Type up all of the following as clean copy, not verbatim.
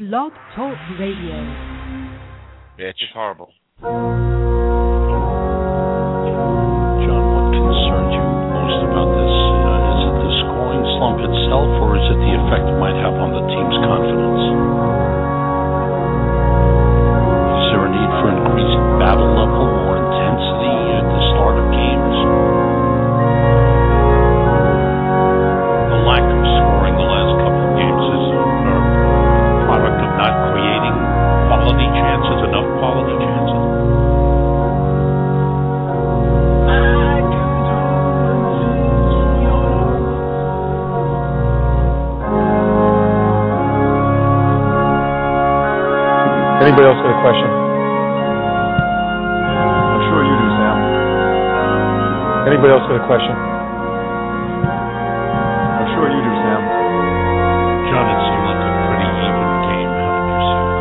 Blog Talk Radio. Bitch. It's horrible. John, what concerns you most about this? Is it the scoring slump itself, or is it the effect it might have on the team's confidence? Is there a need for increased battle level, more intensity at the start of games? The lack of scoring the last couple of games is a product of not creating quality chances, enough quality chances. Anybody else got a question? I'm sure you do, Sam. Anybody else got a question? I'm sure you do, Sam. John, it seemed like a pretty even game. How did you see it?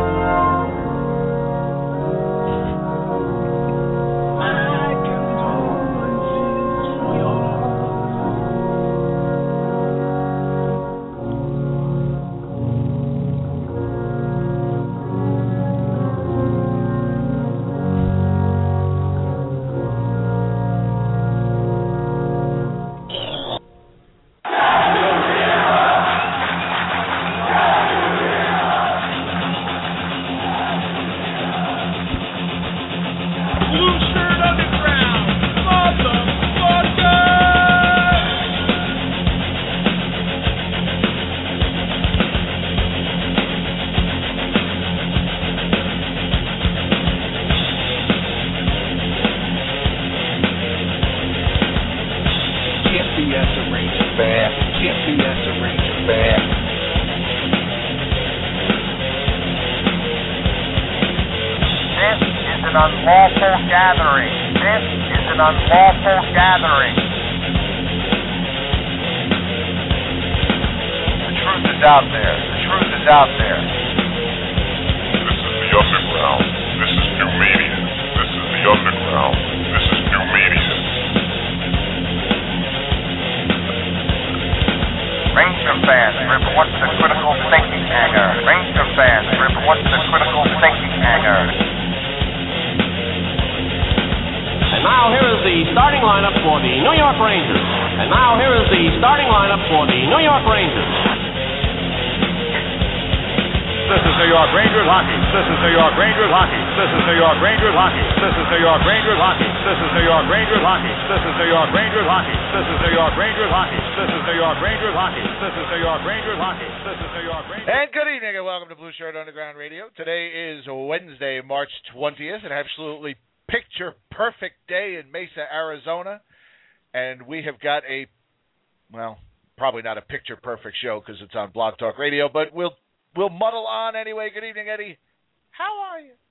Today is Wednesday, March 20th, an absolutely picture-perfect day in Mesa, Arizona, and we have got a, well, probably not a picture-perfect show because it's on Blog Talk Radio, but we'll muddle on anyway. Good evening, Eddie. How are you?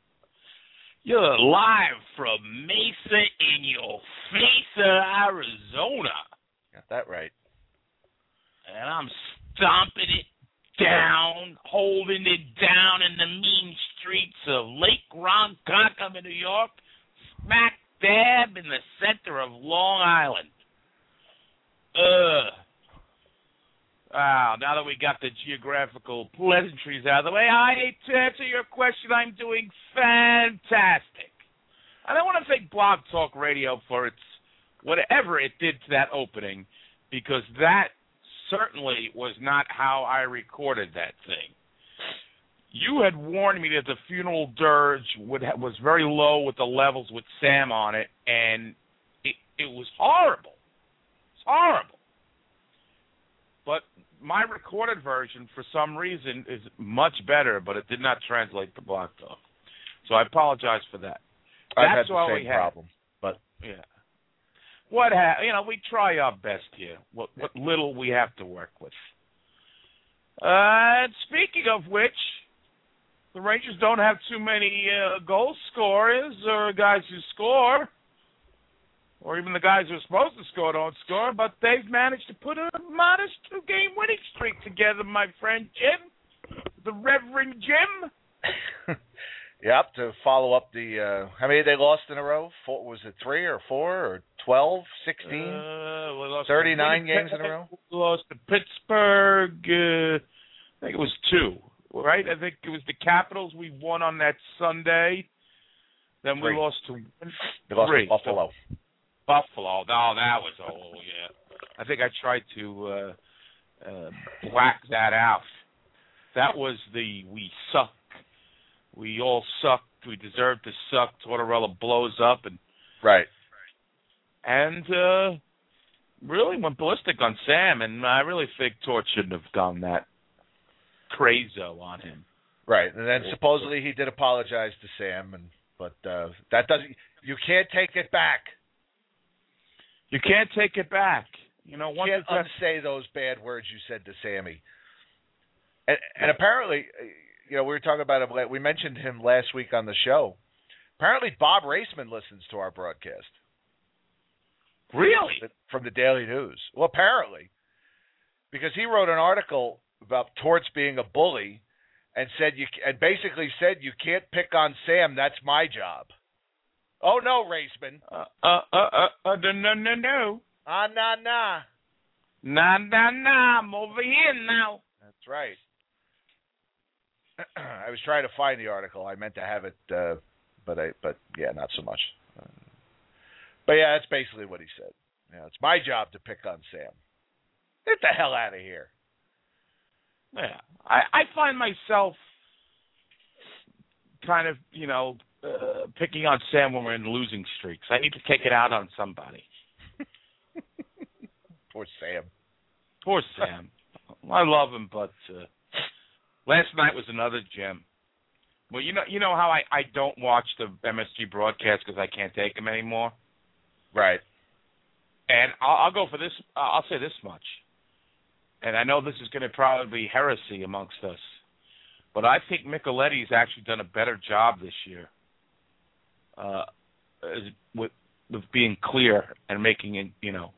You're live from Mesa in your face, Arizona. Got that right. And I'm stomping it down, holding it down in the mean streets of Lake Ronkonkoma, New York, smack dab in the center of Long Island. Wow, now that we got the geographical pleasantries out of the way, to answer your question, I'm doing fantastic. I don't want to thank Blog Talk Radio for its whatever it did to that opening, because that certainly was not how I recorded that thing. You had warned me that the funeral dirge was very low with the levels with Sam on it, and it was horrible. It's horrible. But my recorded version, for some reason, is much better, but it did not translate to Blog Talk. So I apologize for that. I've had the same problem. But yeah. We try our best here, what little we have to work with. Speaking of which, the Rangers don't have too many goal scorers or guys who score, or even the guys who are supposed to score don't score, but they've managed to put a modest 2-game winning streak together, my friend Jim, the Reverend Jim. Yep, to follow up the, how many they lost in a row? Was it 3 or 4 or 12, 16, 39 games in a row? We lost to Pittsburgh, I think it was 2. right? I think it was the Capitals we won on that Sunday. Then we lost to They lost to Buffalo. Buffalo. Oh, that was yeah. I think I tried to black that out. That was we suck. We all sucked. We deserve to suck. Tortorella blows up and really went ballistic on Sam, and I really think Tort shouldn't have gone that crazo on him. Right, and then supposedly he did apologize to Sam, but that doesn't. You can't take it back. You can't take it back. You can't unsay those bad words you said to Sammy. And apparently, we were talking about him. We mentioned him last week on the show. Apparently, Bob Raceman listens to our broadcast. Really? From the Daily News. Well, apparently, because he wrote an article about Torts being a bully, and basically said you can't pick on Sam. That's my job. Oh no, Raceman. No. Nah. Nah. I'm over here now. That's right. I was trying to find the article. I meant to have it, but yeah, not so much. But yeah, that's basically what he said. Yeah, it's my job to pick on Sam. Get the hell out of here. Yeah, I find myself kind of, picking on Sam when we're in losing streaks. I need to take it out on somebody. Poor Sam. Poor Sam. I love him, but last night was another gem. Well, you know how I don't watch the MSG broadcast because I can't take him anymore? Right. And I'll go for this. I'll say this much. And I know this is going to probably be heresy amongst us, but I think Micheletti's actually done a better job this year with being clear and making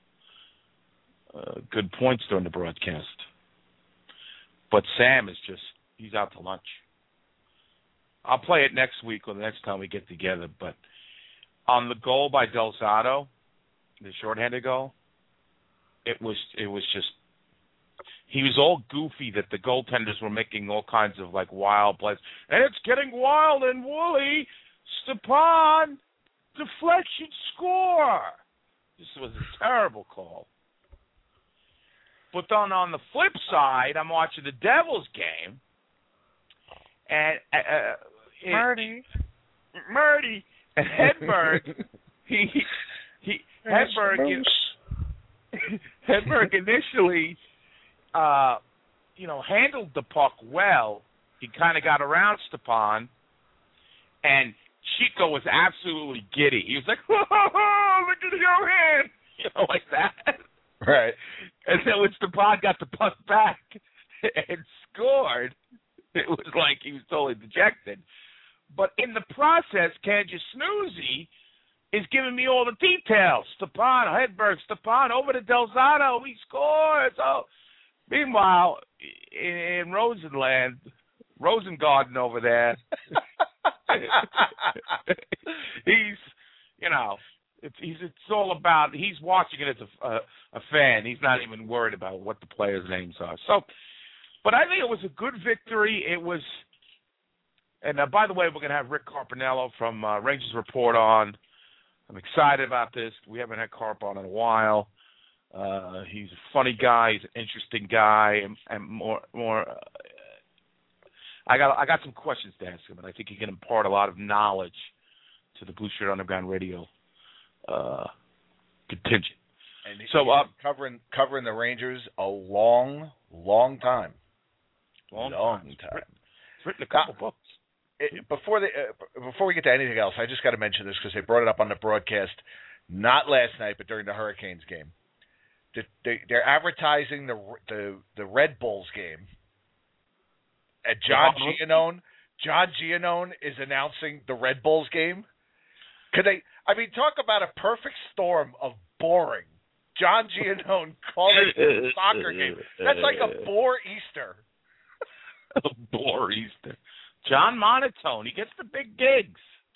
good points during the broadcast. But Sam is he's out to lunch. I'll play it next week or the next time we get together. But on the goal by Del Zotto, the shorthanded goal, it was just. He was all goofy that the goaltenders were making all kinds of wild plays. And it's getting wild and woolly. Stepan, deflection, score. This was a terrible call. But then on the flip side, I'm watching the Devils game. And Murdy and Hedberg, Hedberg initially handled the puck well. He kind of got around Stepan, and Chico was absolutely giddy. He was like, "Whoa, look at your hand," like that. Right. And then when Stepan got the puck back and scored, it was like he was totally dejected. But in the process, Kansas Snoozy is giving me all the details. Stepan, Hedberg, Stepan, over to Del Zotto, he scores. Oh. Meanwhile, in Rosengarten over there, it's all about, he's watching it as a fan. He's not even worried about what the players' names are. So, but I think it was a good victory. It was, and by the way, we're going to have Rick Carpinello from Rangers Report on. I'm excited about this. We haven't had Carp on in a while. He's a funny guy. He's an interesting guy, and more. I got some questions to ask him, and I think he can impart a lot of knowledge to the Blue Shirt Underground Radio contingent. And he's covering the Rangers a long time. Long time. He's written a couple books. Before we get to anything else, I just got to mention this because they brought it up on the broadcast, not last night, but during the Hurricanes game. They're advertising the Red Bulls game. And John Giannone is announcing the Red Bulls game. Talk about a perfect storm of boring. John Giannone calling it a soccer game. That's like a bore Easter. A bore Easter. John Monotone, he gets the big gigs.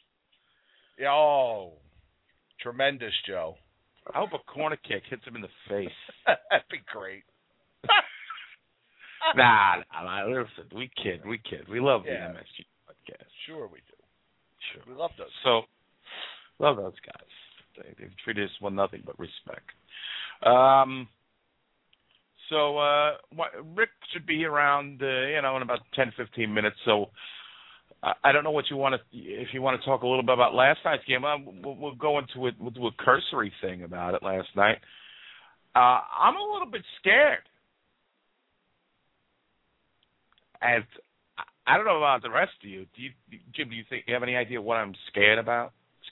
Oh, tremendous, Joe. I hope a corner kick hits him in the face. That'd be great. Nah, listen, we kid. We love the Yeah. MSG podcast. Sure we do. Sure. We love those. So, love those guys. They've treated us with nothing but respect. Rick should be around, in about 10, 15 minutes. So, I don't know what you want to, if you want to talk a little bit about last night's game. We'll go into it. We'll do a cursory thing about it last night. I'm a little bit scared. And I don't know about the rest of you. Jim, do you have any idea what I'm scared about?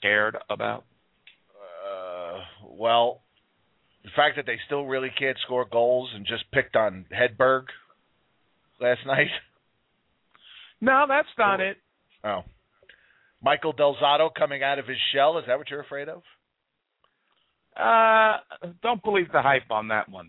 Well, the fact that they still really can't score goals and just picked on Hedberg last night. No, that's not it. Oh. Michael Del Zotto coming out of his shell. Is that what you're afraid of? Don't believe the hype on that one.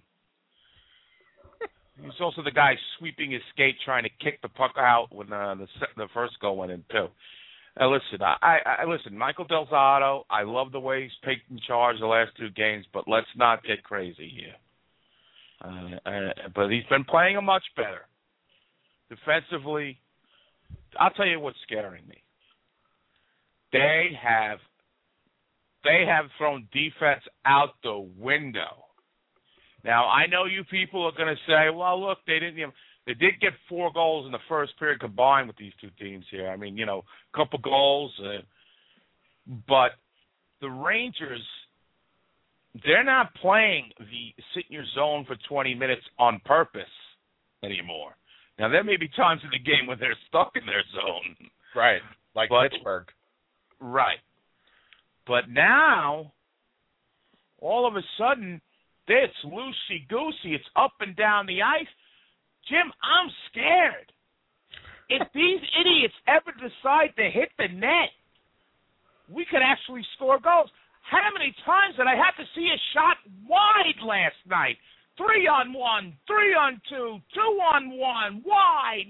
He's also the guy sweeping his skate, trying to kick the puck out when the first goal went in too. Listen, Michael Del Zotto, I love the way he's taken charge the last two games, but let's not get crazy here. But he's been playing much better. Defensively, I'll tell you what's scaring me. They have thrown defense out the window. Now, I know you people are going to say, well, look, they did get 4 goals in the first period combined with these two teams here. I mean, a couple goals. But the Rangers, they're not playing the sit in your zone for 20 minutes on purpose anymore. Now, there may be times in the game when they're stuck in their zone. Right, like Pittsburgh. Right. But now, all of a sudden, it's loosey-goosey. It's up and down the ice. Jim, I'm scared. If these idiots ever decide to hit the net, we could actually score goals. How many times did I have to see a shot wide last night? 3-on-1, 3-on-2, 2-on-1, wide.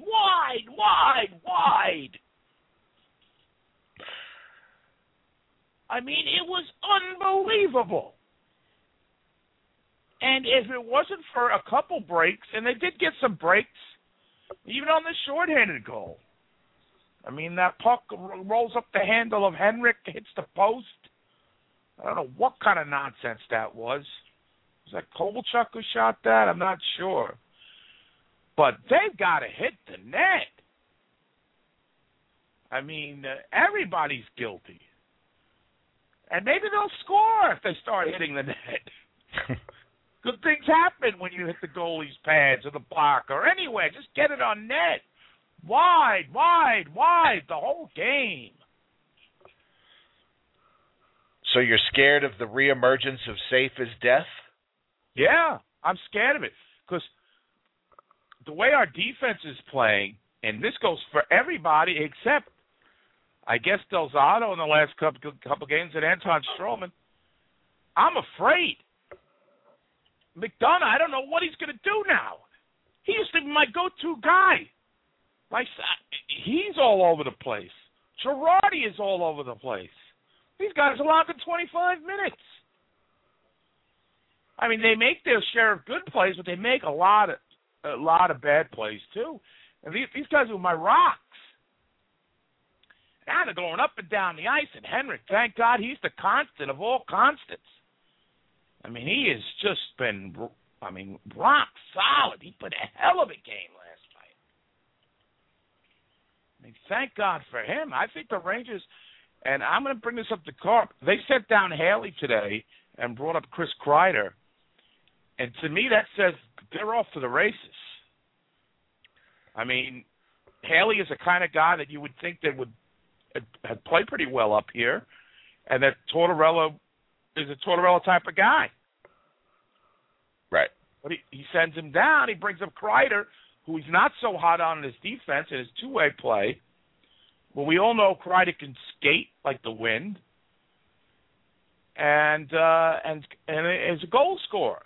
I mean, it was unbelievable. And if it wasn't for a couple breaks, and they did get some breaks, even on the shorthanded goal. I mean, that puck rolls up the handle of Henrik, hits the post. I don't know what kind of nonsense that was. Was that Kovalchuk who shot that? I'm not sure. But they've got to hit the net. I mean, everybody's guilty. And maybe they'll score if they start hitting the net. Good things happen when you hit the goalie's pads or the block or anywhere. Just get it on net. Wide, the whole game. So you're scared of the reemergence of safe as death? Yeah, I'm scared of it. Because the way our defense is playing, and this goes for everybody except, I guess, Del Zotto in the last couple games and Anton Stroman, I'm afraid. McDonough, I don't know what he's going to do now. He used to be my go-to guy. He's all over the place. Girardi is all over the place. These guys are logging 25 minutes. I mean, they make their share of good plays, but they make a lot of bad plays too. And these guys are my rocks. Now they're going up and down the ice, and Henrik, thank God, he's the constant of all constants. I mean, he has just been, rock solid. He put a hell of a game last night. I mean, thank God for him. I think the Rangers, and I'm going to bring this up to Carp, they sent down Haley today and brought up Chris Kreider. And to me, that says they're off to the races. I mean, Haley is the kind of guy that you would think that would play pretty well up here, and that Tortorella is a Tortorella type of guy. Right. But he sends him down. He brings up Kreider, who he's not so hot on in his defense and his two-way play. Well, we all know Kreider can skate like the wind, and is a goal scorer.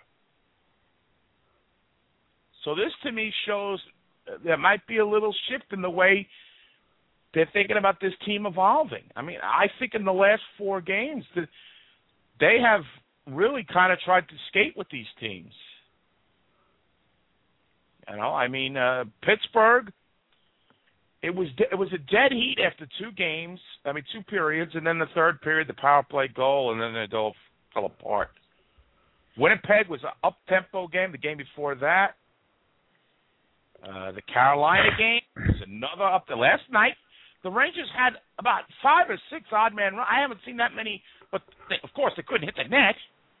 So this, to me, shows there might be a little shift in the way they're thinking about this team evolving. I mean, I think in the last 4 games that they have really kind of tried to skate with these teams. I mean, Pittsburgh. It was a dead heat after 2 periods, and then the third period, the power play goal, and then it all fell apart. Winnipeg was an up-tempo game. The game before that, the Carolina game was another up. The last night, the Rangers had about 5 or 6 odd man runs. I haven't seen that many, but of course they couldn't hit the net.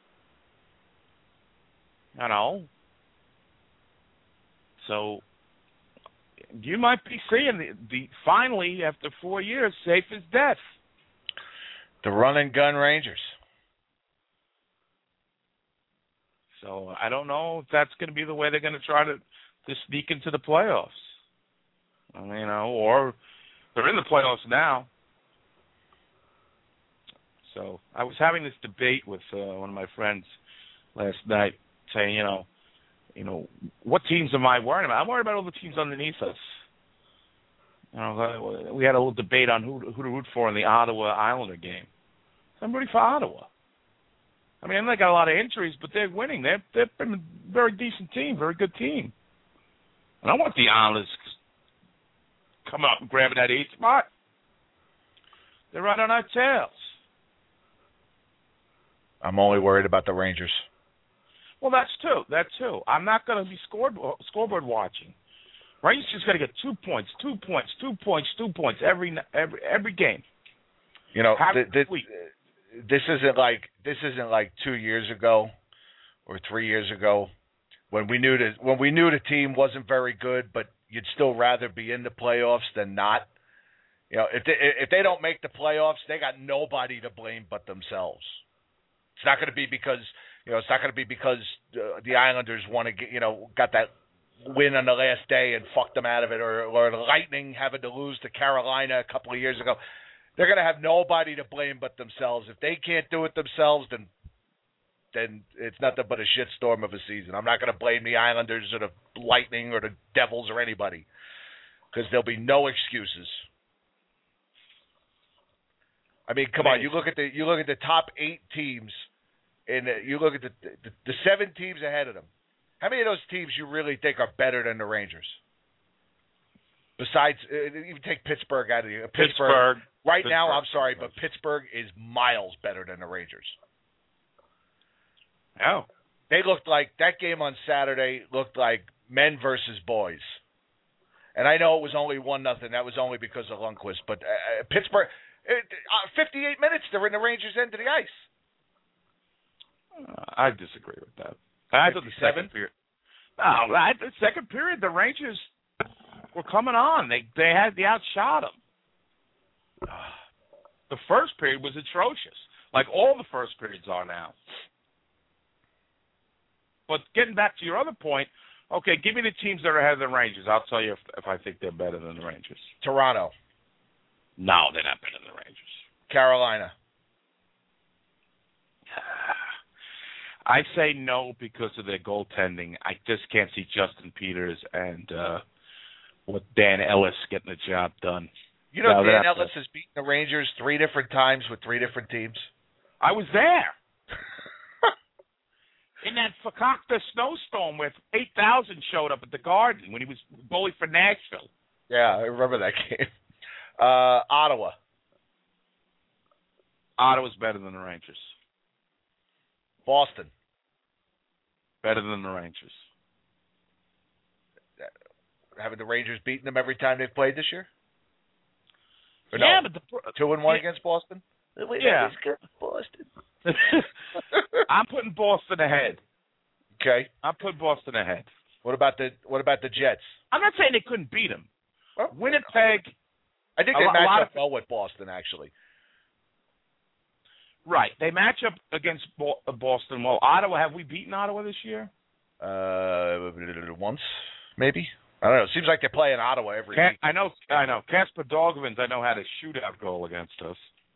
So you might be seeing the finally, after 4 years, safe as death. The run and gun Rangers. So I don't know if that's going to be the way they're going to try to sneak into the playoffs. Or they're in the playoffs now. So I was having this debate with one of my friends last night, saying, what teams am I worried about? I'm worried about all the teams underneath us. We had a little debate on who to root for in the Ottawa Islander game. I'm rooting for Ottawa. They got a lot of injuries, but they're winning. They've been a very decent team, very good team. And I want the Islanders coming up and grabbing that 8th spot. They're right on our tails. I'm only worried about the Rangers. Well, that's too. I'm not going to be scoreboard watching. Rangers just got to get 2 points, 2 points, 2 points, 2 points every game. This isn't like 2 years ago or 3 years ago when we knew the team wasn't very good, but you'd still rather be in the playoffs than not. If they don't make the playoffs, they got nobody to blame but themselves. It's not going to be because the Islanders got that win on the last day and fucked them out of it, or the Lightning having to lose to Carolina a couple of years ago. They're going to have nobody to blame but themselves. If they can't do it themselves, then it's nothing but a shitstorm of a season. I'm not going to blame the Islanders or the Lightning or the Devils or anybody, because there'll be no excuses. Come on. You look at the top 8 teams, and you look at the 7 teams ahead of them. How many of those teams you really think are better than the Rangers? Besides, even take Pittsburgh out of here. Pittsburgh. Right now, I'm sorry, but Pittsburgh is miles better than the Rangers. Oh. They looked like, that game on Saturday looked like men versus boys. And I know it was only 1-0. That was only because of Lundqvist. But Pittsburgh, 58 minutes, they're in the Rangers' end of the ice. I disagree with that. I thought the second period. No, the second period, the Rangers were coming on. They outshot them. The first period was atrocious, like all the first periods are now. But getting back to your other point, okay, give me the teams that are ahead of the Rangers. I'll tell you if I think they're better than the Rangers. Toronto. No, they're not better than the Rangers. Carolina. I say no because of their goaltending. I just can't see Justin Peters and what Dan Ellis getting the job done. Dan Ellis has beaten the Rangers 3 different times with 3 different teams. I was there. In that Fakakta snowstorm where 8,000 showed up at the Garden when he was goalie for Nashville. Yeah, I remember that game. Ottawa. Ottawa's better than the Rangers. Boston. Better than the Rangers. Haven't the Rangers beaten them every time they've played this year? Or yeah, no? but 2-1 against Boston? Yeah. Boston. I'm putting Boston ahead. Okay. I'm putting Boston ahead. What about the Jets? I'm not saying they couldn't beat them. Well, Winnipeg. I think they match up well with Boston, actually. Right. They match up against Boston well. Ottawa, have we beaten Ottawa this year? Once, maybe. I don't know. It seems like they're playing Ottawa every week. I know. Kasper Dolgovins, I know, had a shootout goal against us.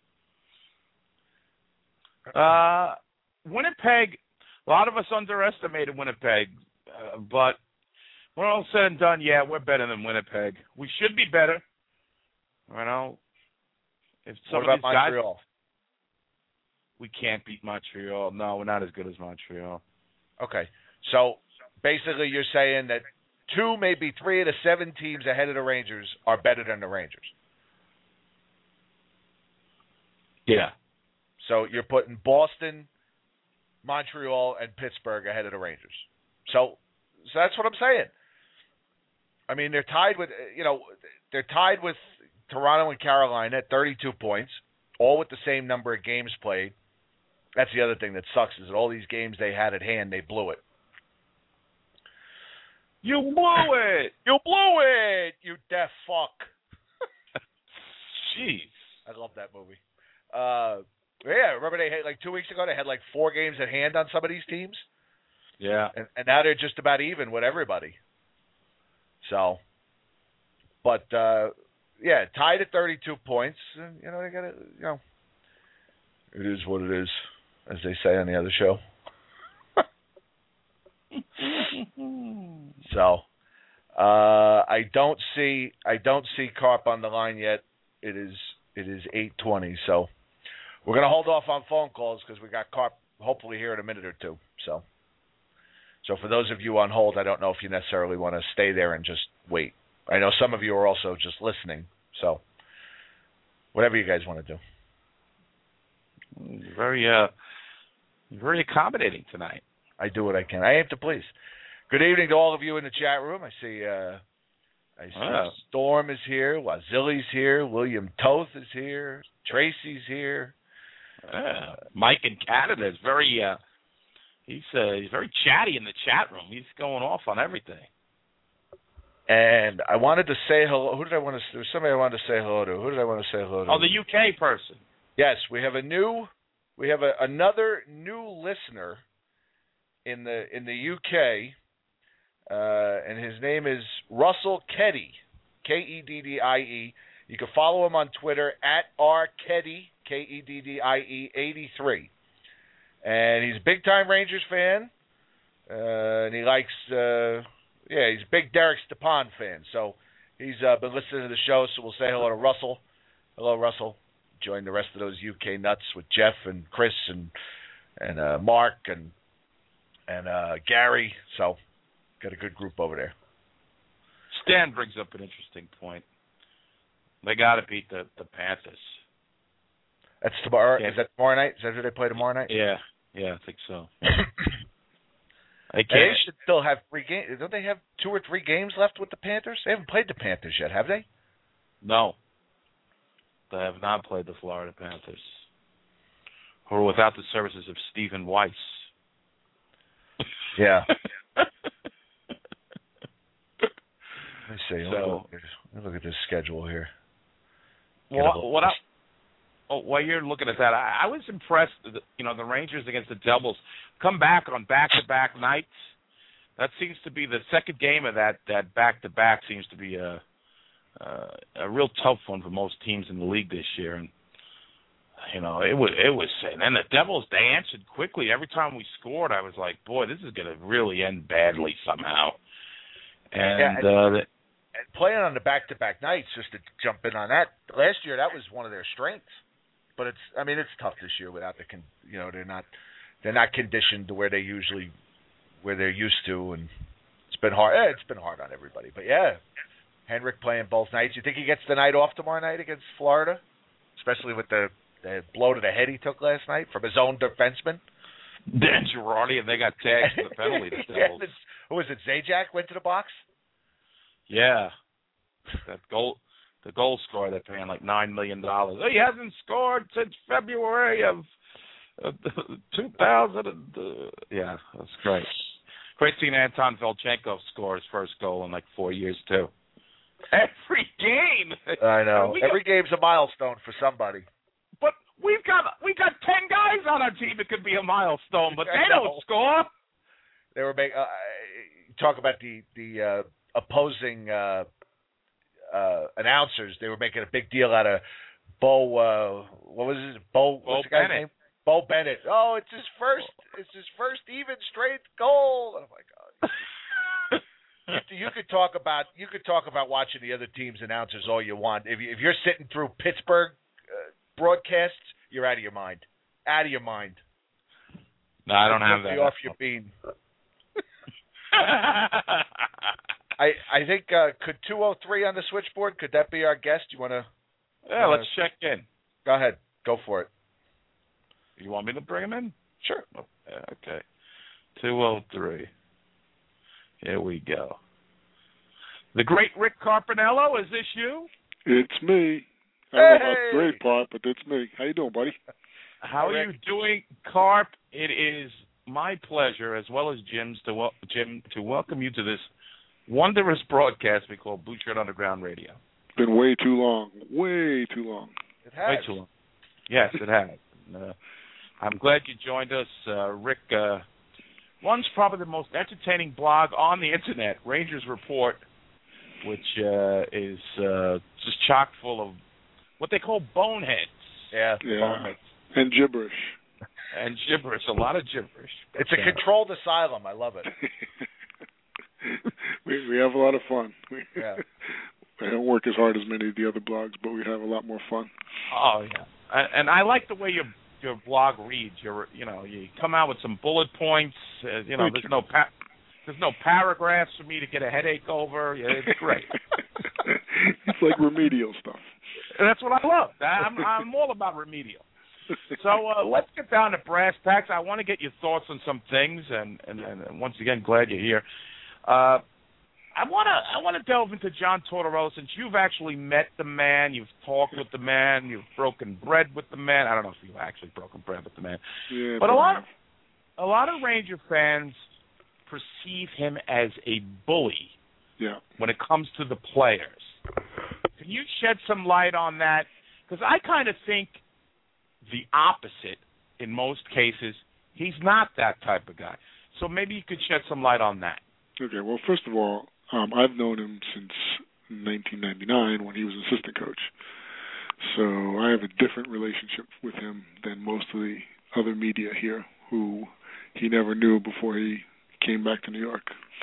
Winnipeg, a lot of us underestimated Winnipeg, but when all said and done, yeah, we're better than Winnipeg. We should be better. If some what about of these guys, Montreal? We can't beat Montreal. No, we're not as good as Montreal. Okay. So basically you're saying that 2, maybe 3 of the 7 teams ahead of the Rangers are better than the Rangers. Yeah. So you're putting Boston, Montreal, and Pittsburgh ahead of the Rangers. So that's what I'm saying. I mean, they're tied with Toronto and Carolina at 32 points, all with the same number of games played. That's the other thing that sucks is that all these games they had at hand, they blew it. You blew it! You blew it, you deaf fuck. Jeez. I love that movie. Yeah, remember they had, 2 weeks ago, they had 4 games at hand on some of these teams? Yeah. And now they're just about even with everybody. So, but, yeah, tied at 32 points. And, they got to, it is what it is, as they say on the other show. So, I don't see Carp on the line yet. It is 8:20. So, we're going to hold off on phone calls because we got Carp hopefully here in a minute or two. So for those of you on hold, I don't know if you necessarily want to stay there and just wait. I know some of you are also just listening. So, whatever you guys want to do. Very accommodating tonight. I do what I can. I aim to please. Good evening to all of you in the chat room. I see Storm is here. Wazili's here. William Toth is here. Tracy's here. Mike in Canada is very he's very chatty in the chat room. He's going off on everything. And I wanted to say hello. Who did I want to? There was somebody I wanted to say hello to. Who did I want to say hello to? Oh, the UK person. Yes, we have another new listener in the UK, and his name is Russell Keddy, Keddie. You can follow him on Twitter at rkeddy, Keddie 83, and he's a big time Rangers fan, and he likes he's a big Derek Stepan fan. So he's been listening to the show. So we'll say hello to Russell. Hello, Russell. Join the rest of those UK nuts with Jeff and Chris and Mark and Gary. So got a good group over there. Stan brings up an interesting point. They got to beat the Panthers. That's tomorrow. Yeah. Is that tomorrow night? Is that who they play tomorrow night? Yeah, I think so. They should still have 3 games. Don't they have 2 or 3 games left with the Panthers? They haven't played the Panthers yet, have they? No. They have not played the Florida Panthers. Who are without the services of Stephen Weiss. Yeah. Let me see. So, let me look at this schedule here. While you're looking at that, I was impressed that, the Rangers against the Devils come back on back-to-back nights. That seems to be the second game of that back-to-back seems to be a real tough one for most teams in the league this year. And, it was, and then the Devils, they answered quickly. Every time we scored, I was like, boy, this is going to really end badly somehow. And playing on the back-to-back nights, just to jump in on that, last year that was one of their strengths. But it's tough this year without they're not conditioned to where they're used to, and it's been hard. It's been hard on everybody. But yeah, Henrik playing both nights. You think he gets the night off tomorrow night against Florida, especially with the blow to the head he took last night from his own defenseman? Dan Girardi, and they got tagged for the penalty. The Devils. Who was it? Zajac went to the box. Yeah, that goal. The goal scorer, they're paying like $9 million. He hasn't scored since February of 2000. Yeah, that's great. Great seeing Anton Velchenko score his first goal in like 4 years too. Every game. I know. Every game's a milestone for somebody. But we got 10 guys on our team that could be a milestone, but they don't score. They were making talk about the opposing. Announcers, they were making a big deal out of Bo. What was his Bo? What's the guy's name? Bo Bennett. Oh, it's his first even straight goal. Oh my God! You could talk about watching the other team's announcers all you want. If you're sitting through Pittsburgh broadcasts, you're out of your mind. Out of your mind. No, I don't have that. Off your bean. I think could 203 on the switchboard? Could that be our guest? You want to? Yeah, let's check in. Go ahead. Go for it. You want me to bring him in? Sure. Okay. 203. Here we go. The great Rick Carpinello, is this you? It's me. I don't know about the great part, but it's me. How you doing, buddy? How are you doing, Carp? It is my pleasure, as well as Jim's, Jim, to welcome you to this wondrous broadcast we call Blue Shirt Underground Radio. It's been way too long. Way too long. It has. Way too long. Yes, it has. I'm glad you joined us. Rick runs probably the most entertaining blog on the Internet, Rangers Report, which is just chock full of what they call boneheads. Yeah. Boneheads. And gibberish. And gibberish, a lot of gibberish. It's a controlled asylum. I love it. we have a lot of fun. Yeah. I don't work as hard as many of the other blogs, but we have a lot more fun. Oh yeah, and I like the way your blog reads. You come out with some bullet points. There's no paragraphs for me to get a headache over. Yeah, it's great. It's like remedial stuff. And that's what I love. I'm all about remedial. So let's get down to brass tacks. I want to get your thoughts on some things, and once again, glad you're here. I want to delve into John Tortorella, since you've actually met the man, you've talked with the man, you've broken bread with the man. I don't know if you've actually broken bread with the man, yeah, but a lot of Ranger fans perceive him as a bully. Yeah. When it comes to the players. Can you shed some light on that? Because I kind of think the opposite in most cases. He's not that type of guy. So maybe you could shed some light on that. Okay, well, first of all, I've known him since 1999 when he was assistant coach. So I have a different relationship with him than most of the other media here who he never knew before he came back to New York.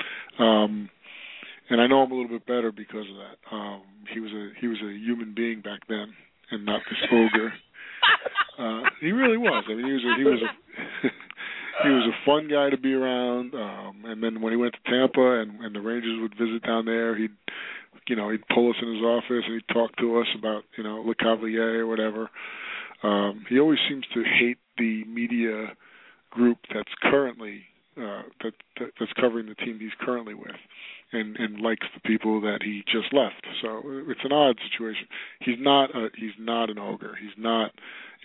And I know him a little bit better because of that. He was a human being back then and not this ogre. He really was. I mean, he was a fun guy to be around. And then when he went to Tampa and the Rangers would visit down there, he'd pull us in his office and he'd talk to us about, Le Cavalier or whatever. He always seems to hate the media group that's currently that's covering the team he's currently with, and likes the people that he just left. So it's an odd situation. He's not an ogre. He's not.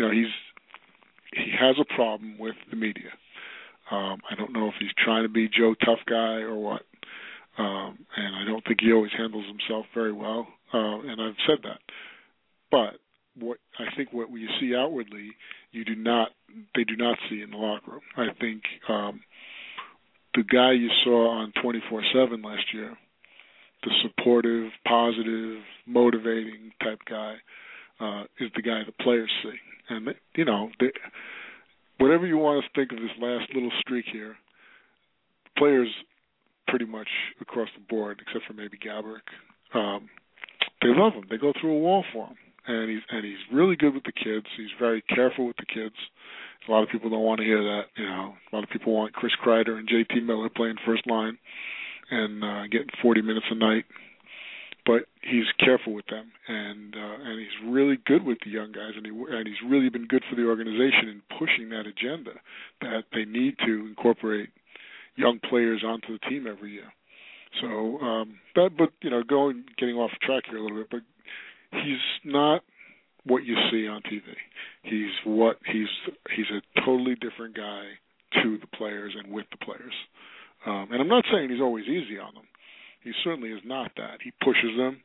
He has a problem with the media. I don't know if he's trying to be Joe Tough Guy or what. And I don't think he always handles himself very well. And I've said that. But what you see outwardly, they do not see in the locker room. I think the guy you saw on 24/7 last year, the supportive, positive, motivating type guy, is the guy the players see. And whatever you want to think of this last little streak here, players pretty much across the board, except for maybe Gaborik, they love him. They go through a wall for him. And he's really good with the kids. He's very careful with the kids. A lot of people don't want to hear that. A lot of people want Chris Kreider and J.T. Miller playing first line and getting 40 minutes a night. But he's careful with them, and he's really good with the young guys, and he's really been good for the organization in pushing that agenda that they need to incorporate young players onto the team every year. So, getting off track here a little bit, but he's not what you see on TV. He's a totally different guy to the players and with the players. And I'm not saying he's always easy on them. He certainly is not that. He pushes them.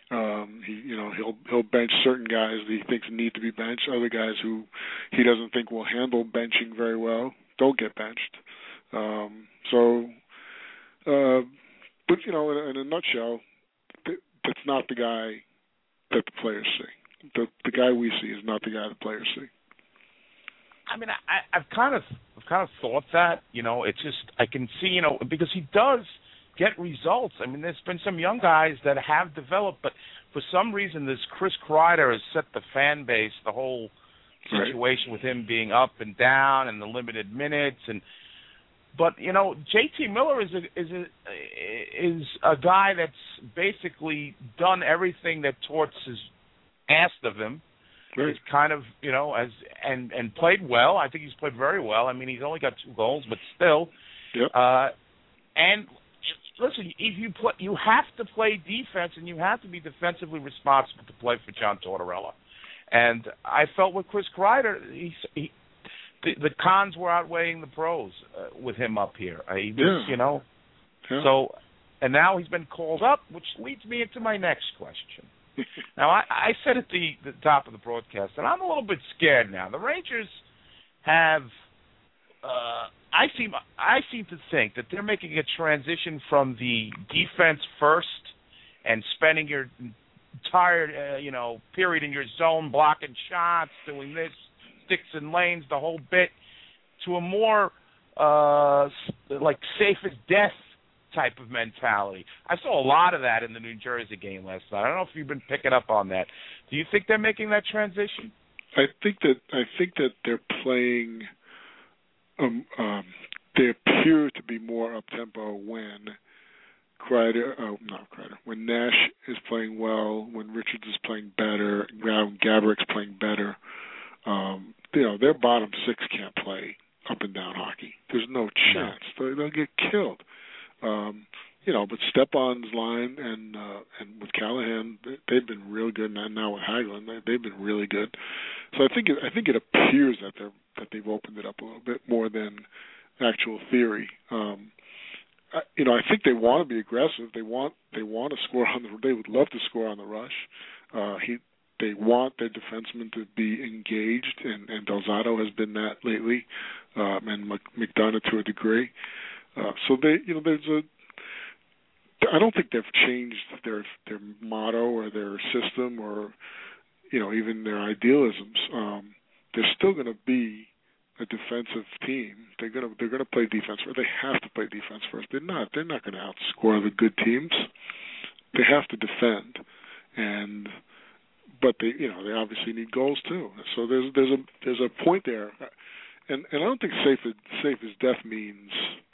He'll bench certain guys that he thinks need to be benched. Other guys who he doesn't think will handle benching very well don't get benched. But in a nutshell, that's not the guy that the players see. The guy we see is not the guy the players see. I mean, I've kind of thought that. It's just I can see, because he does get results. I mean, there's been some young guys that have developed, but for some reason, this Chris Kreider has set the fan base, the whole situation with him being up and down and the limited minutes, and But J.T. Miller is a guy that's basically done everything that Torts has asked of him. Right. He's kind of and played well. I think he's played very well. I mean, he's only got 2 goals, but still. Yep. And listen, if you have to play defense, and you have to be defensively responsible to play for John Tortorella. And I felt with Chris Kreider, the cons were outweighing the pros with him up here. He was, So, and now he's been called up, which leads me into my next question. Now, I said at the top of the broadcast that I'm a little bit scared now. The Rangers have, I seem to think that they're making a transition from the defense first and spending your entire, period in your zone, blocking shots, doing this, sticks and lanes, the whole bit, to a more like safe as death type of mentality. I saw a lot of that in the New Jersey game last night. I don't know if you've been picking up on that. Do you think they're making that transition? I think that they're playing. They appear to be more up tempo when when Nash is playing well, when Richards is playing better, when Gabourik's playing better. Their bottom 6 can't play up and down hockey. There's no chance. They'll get killed. But Stepan's line and with Callahan, they've been real good, and now with Hagelin, they've been really good. So I think it appears that they've opened it up a little bit more than actual theory. I think they want to be aggressive. They want to score they would love to score on the rush. They want their defensemen to be engaged, and Delzato has been that lately, and McDonough to a degree. So I don't think they've changed their motto or their system or even their idealisms. They're still going to be a defensive team. They're going to play defense first. They have to play defense first. They're not going to outscore the good teams. They have to defend, but they obviously need goals too. So there's a point there, and I don't think safe as death means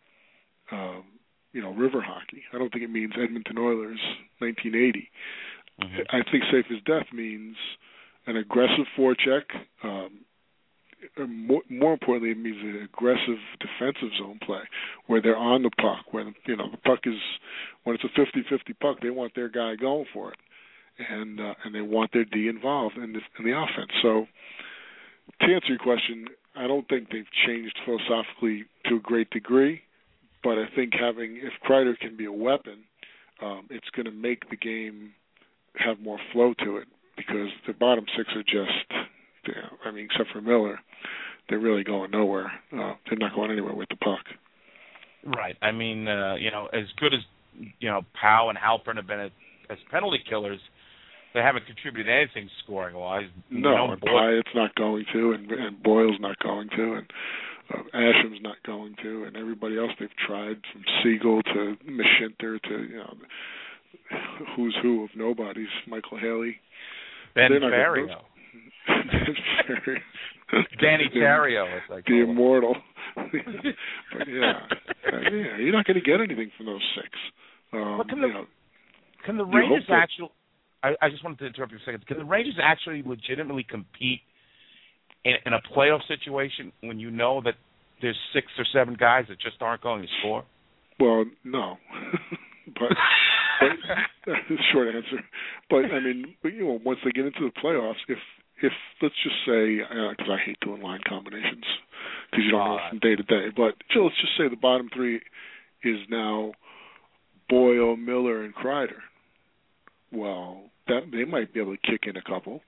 river hockey. I don't think it means Edmonton Oilers 1980. Mm-hmm. I think safe as death means an aggressive forecheck. More importantly, it means an aggressive defensive zone play where they're on the puck, where the puck is, when it's a 50-50 puck, they want their guy going for it, and they want their D involved in the offense. So to answer your question, I don't think they've changed philosophically to a great degree, but I think if Kreider can be a weapon, it's going to make the game have more flow to it, because the bottom 6 are just, except for Miller, they're really going nowhere. They're not going anywhere with the puck. Right. I mean, as good as, Powell and Halpern have been as penalty killers, they haven't contributed anything scoring-wise. No, and Pyatt's not going to, and Boyle's not going to, and Asham's not going to, and everybody else they've tried, from Siegel to Mishinter to, who's who of nobodies, Michael Haley. Ben Ferrio. Danny Terrio, as I call the immortal. But you're not going to get anything from those 6. Can the Rangers actually? I just wanted to interrupt you a second. Can the Rangers actually legitimately compete in a playoff situation when you know that there's 6 or 7 guys that just aren't going to score? Well, no. but that's the short answer. But once they get into the playoffs, if let's just say, because I hate doing line combinations because you don't know from day to day, but let's just say the bottom 3 is now Boyle, Miller, and Kreider. Well, that they might be able to kick in a couple,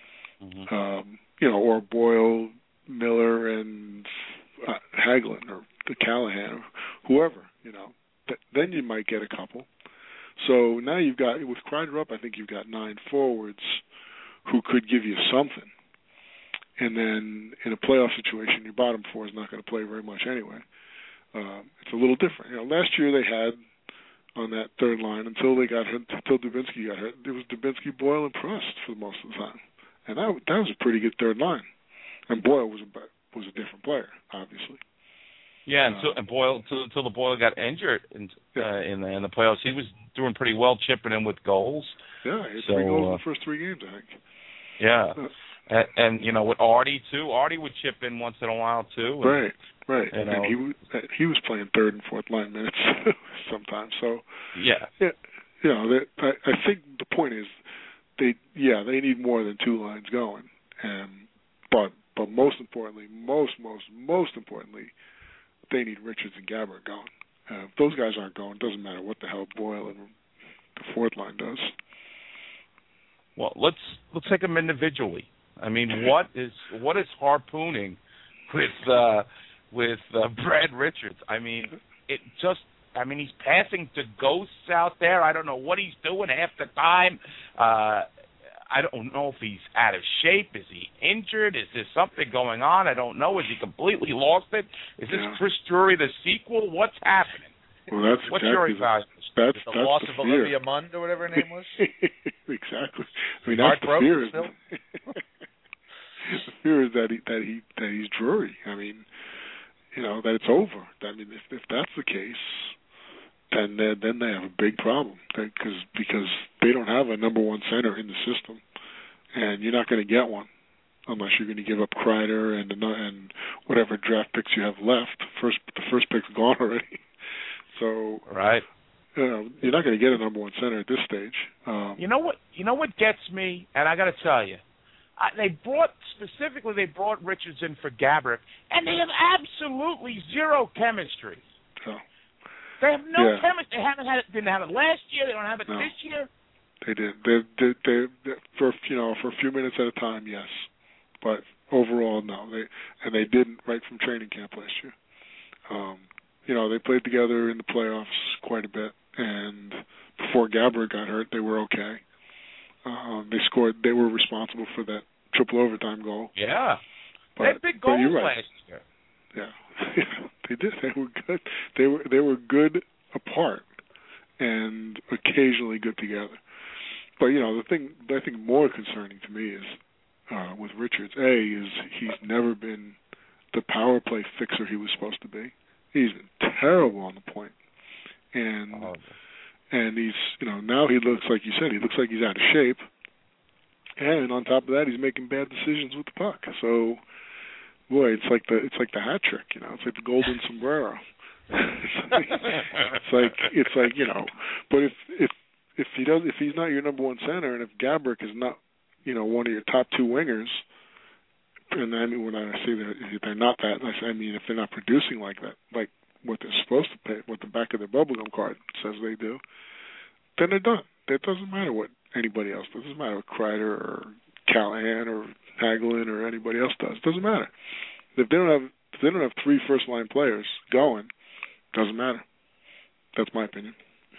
or Boyle, Miller, and Hagelin, or the Callahan, or whoever. Then you might get a couple. So now you've got, with Kreider up, I think you've got 9 forwards who could give you something. And then in a playoff situation, your bottom 4 is not going to play very much anyway. It's a little different. Last year they had, on that third line, until Dubinsky got hurt, it was Dubinsky, Boyle, and Prost for most of the time. And that was a pretty good third line. And Boyle was a different player, obviously. Yeah, until the Boyle got injured in the playoffs, he was doing pretty well, chipping in with goals. Yeah, he had 3 goals in the first 3 games, I think. Yeah, and with Artie too. Artie would chip in once in a while too. And, right. And he was playing third and fourth line minutes sometimes. So yeah. I think the point is they need more than 2 lines going, but most importantly, most importantly, they need Richards and Gaborik going. If those guys aren't going, it doesn't matter what the hell Boyle and the fourth line does. Well, let's take them individually. I mean, what is harpooning with Brad Richards? I mean, he's passing to ghosts out there. I don't know what he's doing half the time. I don't know if he's out of shape. Is he injured? Is there something going on? I don't know. Is he completely lost it? Is this Chris Drury the sequel? What's happening? Well, what's your evaluation? That's the loss the of Olivia Munn or whatever her name was. Exactly. I mean, that's the fear. The fear is that he's Drury. I mean, that it's over. I mean, if that's the case, then they have a big problem because they don't have a number 1 center in the system, and you're not going to get one unless you're going to give up Kreider and whatever draft picks you have left. The first pick's gone already, so right. You're not going to get a number 1 center at this stage. You know what gets me, and I got to tell you, they brought Richards in for Gaborik, and they have absolutely zero chemistry. Oh. They have no chemistry. They didn't have it last year. They don't have it this year. They did. They for a few minutes at a time, yes, but overall, no. They didn't right from training camp last year. They played together in the playoffs quite a bit, and before Gaborik got hurt, they were okay. They scored. They were responsible for that triple overtime goal. Yeah, they had big goals last year. Yeah, they did. They were good. They were good apart, and occasionally good together. But the thing I think more concerning to me is with Richards. Is he's never been the power play fixer he was supposed to be. He's been terrible on the point, and he's now he looks like you said. He looks like he's out of shape, and on top of that, he's making bad decisions with the puck. So, boy, it's like the hat trick. It's like the golden sombrero. It's like But if he's not your number 1 center, and if Gaborik is not one of your top 2 wingers. And I mean, when I say that they're not that, I mean if they're not producing like that, like what they're supposed to pay, what the back of their bubblegum card says they do, then they're done. It doesn't matter what anybody else does. It doesn't matter what Kreider or Callahan or Hagelin or anybody else does. It doesn't matter. If they don't have 3 first-line players going, it doesn't matter. That's my opinion.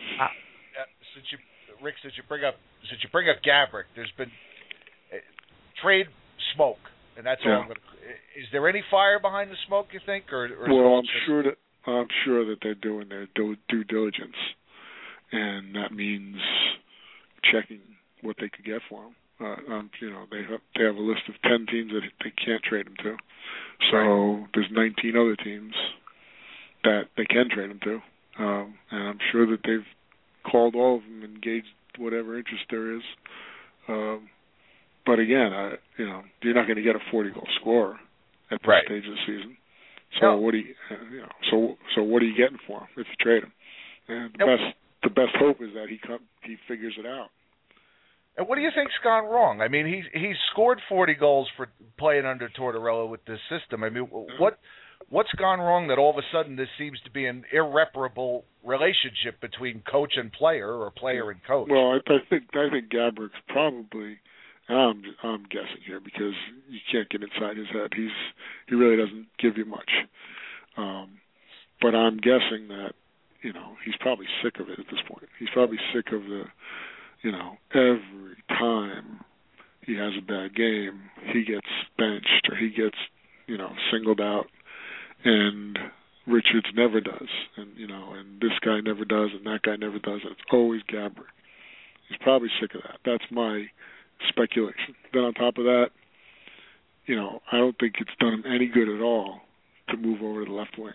Since you bring up Gaborik, there's been trade smoke. And that's all. Is there any fire behind the smoke? You think, or well, I'm sure that they're doing their due diligence, and that means checking what they could get for him. They have a list of 10 teams that they can't trade him to. So there's 19 other teams that they can trade him to, and I'm sure that they've called all of them and gauged whatever interest there is. But again, you're not going to get a 40-goal scorer at this stage of the season. So what do what are you getting for him if you trade him? And the best hope is that he figures it out. And what do you think's gone wrong? I mean, he's scored 40 goals for playing under Tortorella with this system. I mean, what's gone wrong that all of a sudden this seems to be an irreparable relationship between coach and player, or player and coach? Well, I think Gaborik's probably. I'm guessing here because you can't get inside his head. He really doesn't give you much. But I'm guessing that he's probably sick of it at this point. He's probably sick of the every time he has a bad game, he gets benched or he gets singled out, and Richards never does, and this guy never does, and that guy never does. It's always Gaborik. He's probably sick of that. That's my speculation. Then on top of that, I don't think it's done him any good at all to move over to the left wing.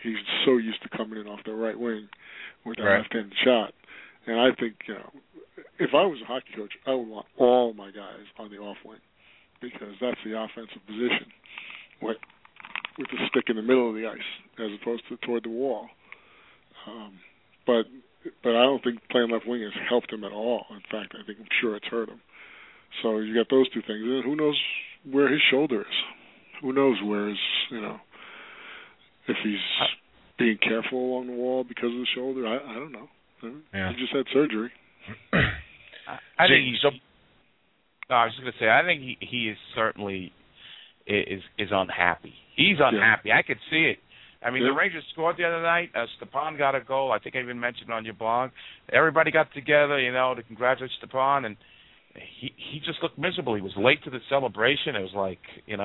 he's so used to coming in off the right wing with that Right. left-handed shot. And I think, if I was a hockey coach, I would want all my guys on the off wing because that's the offensive position with the stick in the middle of the ice as opposed to toward the wall. But I don't think playing left wing has helped him at all. In fact, I'm sure it's hurt him. So you got those two things. And who knows where his shoulder is? Who knows where his, if he's being careful along the wall because of the shoulder. I don't know. Yeah. He just had surgery. I think he's. No, I was just going to say, I think he is certainly is unhappy. He's unhappy. Yeah. I could see it. I mean, the Rangers scored the other night. Stepan got a goal. I think I even mentioned it on your blog. Everybody got together, to congratulate Stepan, and he just looked miserable. He was late to the celebration. It was like,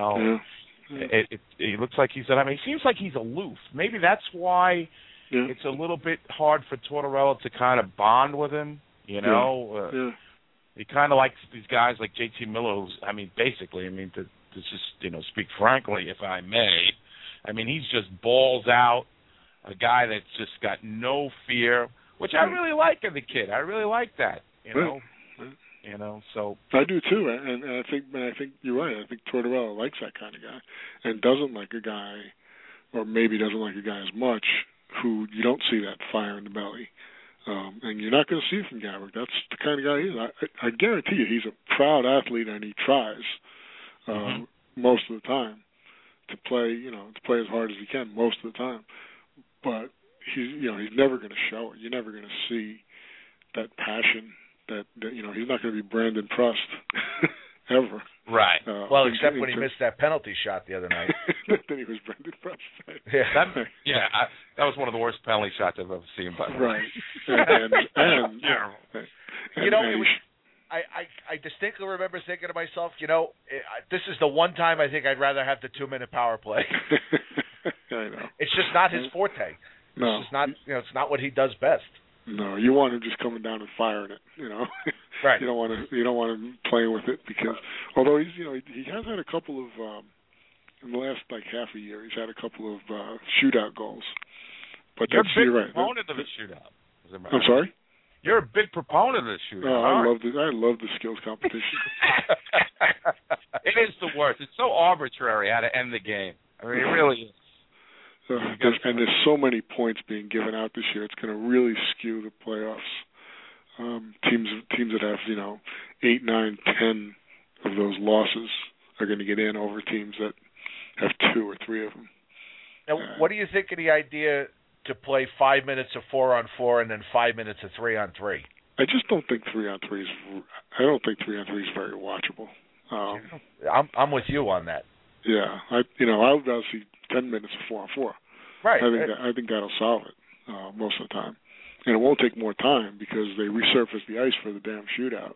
it looks like he's. I mean, he seems like he's aloof. Maybe that's why it's a little bit hard for Tortorella to kind of bond with him. He kind of likes these guys like J.T. Miller. To just speak frankly, if I may. I mean, he's just balls out, a guy that's just got no fear, which I really like in the kid. I really like that, So I do too, and I think you're right. I think Tortorella likes that kind of guy, and doesn't like a guy, or maybe doesn't like a guy as much, who you don't see that fire in the belly, and you're not going to see it from Gaborik. That's the kind of guy he is. I guarantee you, he's a proud athlete, and he tries most of the time to play as hard as he can most of the time. But he's never going to show it. You're never going to see that passion. That he's not going to be Brandon Prust ever. Right. Except when he missed that penalty shot the other night. Then he was Brandon Prust. That was one of the worst penalty shots I've ever seen. By the way. Right. I distinctly remember thinking to myself, this is the one time I think I'd rather have the 2-minute power play. I know. It's just not his forte. No. It's just not. It's not what he does best. No, you want him just coming down and firing it. Right. You don't want him playing with it because although he has had a couple of in the last half a year he's had a couple of shootout goals. But you're that's a big right. proponent of the shootout. I'm sorry. You're a big proponent of the shootout. Oh, I love the skills competition. It is the worst. It's so arbitrary how to end the game. I mean, it really is. And there's so many points being given out this year. It's going to really skew the playoffs. Teams that have 8, 9, 10 of those losses are going to get in over teams that have 2 or 3 of them. Now, what do you think of the idea to play 5 minutes of 4-on-4 and then 5 minutes of 3-on-3? I just don't think 3-on-3 is. I don't think 3-on-3 is very watchable. I'm with you on that. Yeah, I would rather see 10 minutes of 4-on-4. Right. I think that'll solve it most of the time, and it won't take more time because they resurface the ice for the damn shootout.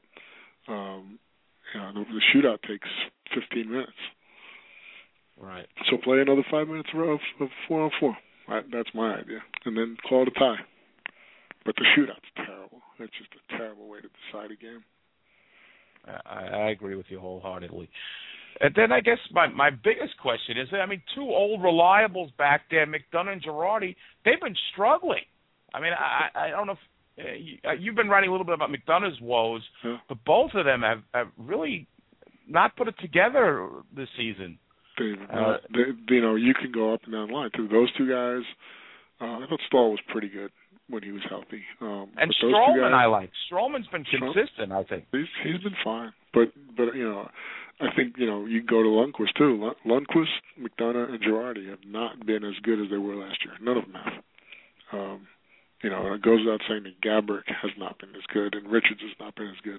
The shootout takes 15 minutes. Right. So play another 5 minutes of 4-on-4. That's my idea, and then call it a tie. But the shootout's terrible. It's just a terrible way to decide a game. I agree with you wholeheartedly. And then I guess my biggest question is, 2 old reliables back there, McDonough and Girardi, they've been struggling. I mean, I don't know if you've been writing a little bit about McDonough's woes, but both of them have really not put it together this season. You can go up and down the line too. Those 2 guys, I thought Stahl was pretty good when he was healthy. And Stroman, I like. Stroman's been consistent, I think. He's been fine, but I think you go to Lundqvist too. Lundqvist, McDonough, and Girardi have not been as good as they were last year. None of them have. It goes without saying that Gaborik has not been as good, and Richards has not been as good.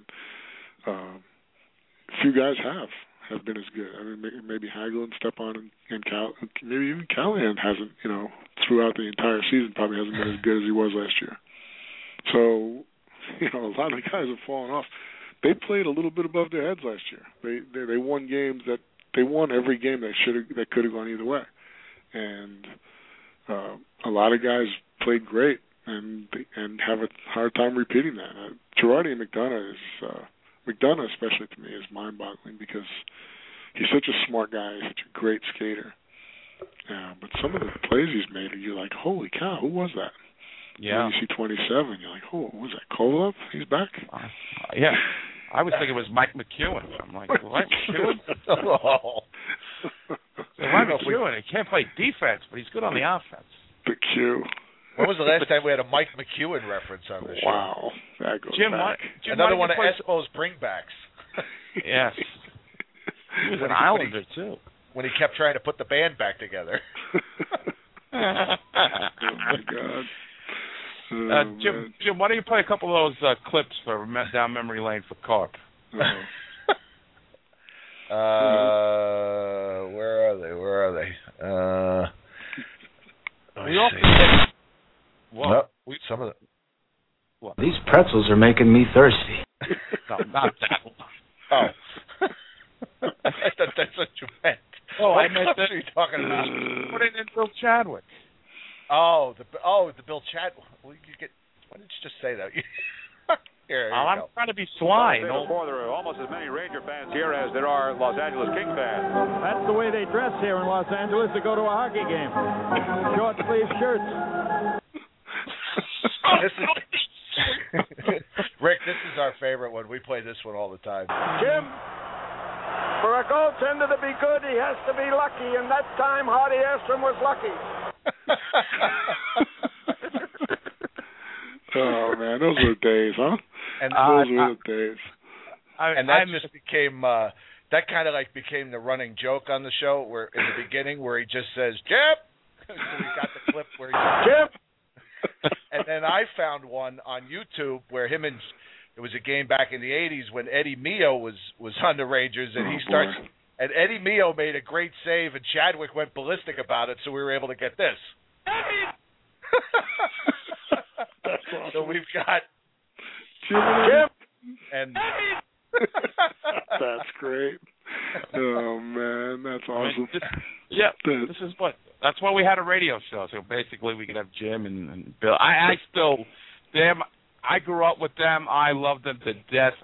Few guys have been as good. I mean, maybe Hagelin, Stepan, and maybe even Callahan hasn't. Throughout the entire season, probably hasn't been as good as he was last year. So, a lot of the guys have fallen off. They played a little bit above their heads last year. They won games that they won every game that could have gone either way, and a lot of guys played great and have a hard time repeating that. Girardi and McDonough McDonough especially to me is mind-boggling because he's such a smart guy, such a great skater, Yeah, but some of the plays he's made, you're like, holy cow, who was that? Yeah. When you see 27, you're like, oh, was that Koloff? He's back? Yeah. I was thinking it was Mike McEwen. I'm like, Mike McEwen? Mike McEwen, he can't play defense, but he's good on the offense. The Q. When was the last time we had a Mike McEwen reference on this show? Wow. That goes back. Another one of Espo's bringbacks. Yes. He was an Islander, too. When he kept trying to put the band back together. Oh, my God. Jim, why don't you play a couple of those clips for down memory lane for Carp? Where are they? Some of the. What? These pretzels are making me thirsty. No, not that one. Oh. I thought that's what you meant. Oh, what I meant are you talking about? Put it in Bill Chadwick. The Bill Chadwick. Well, why didn't you just say that? Here I'm go. trying to be sly. There are almost as many Ranger fans here as there are Los Angeles King fans. That's the way they dress here in Los Angeles to go to a hockey game. Short sleeve shirts. Rick, this is our favorite one. We play this one all the time. Jim, for a goaltender to be good, he has to be lucky, and that time Hardy Astrom was lucky. Oh, man, those were days, huh? And those were the days. And that just became that kind of like became the running joke on the show, where in the beginning where he just says Jim. So we got the clip where he says, Jim. And then I found one on YouTube where it was a game back in the 80s when Eddie Mio was on the Rangers, and and Eddie Mio made a great save, and Chadwick went ballistic about it, so we were able to get this. That's awesome. So we've got Jim. And that's great. Oh man, that's awesome. That's why we had a radio show. So basically, we could have Jim and Bill. I grew up with them. I loved them to death.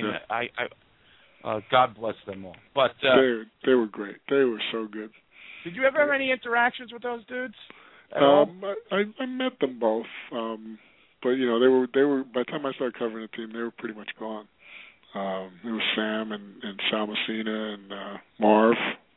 God bless them all. But they were great. They were so good. Did you ever have any interactions with those dudes? I met them both. But they were by the time I started covering the team, they were pretty much gone. It was Sam and Sal Messina and Marv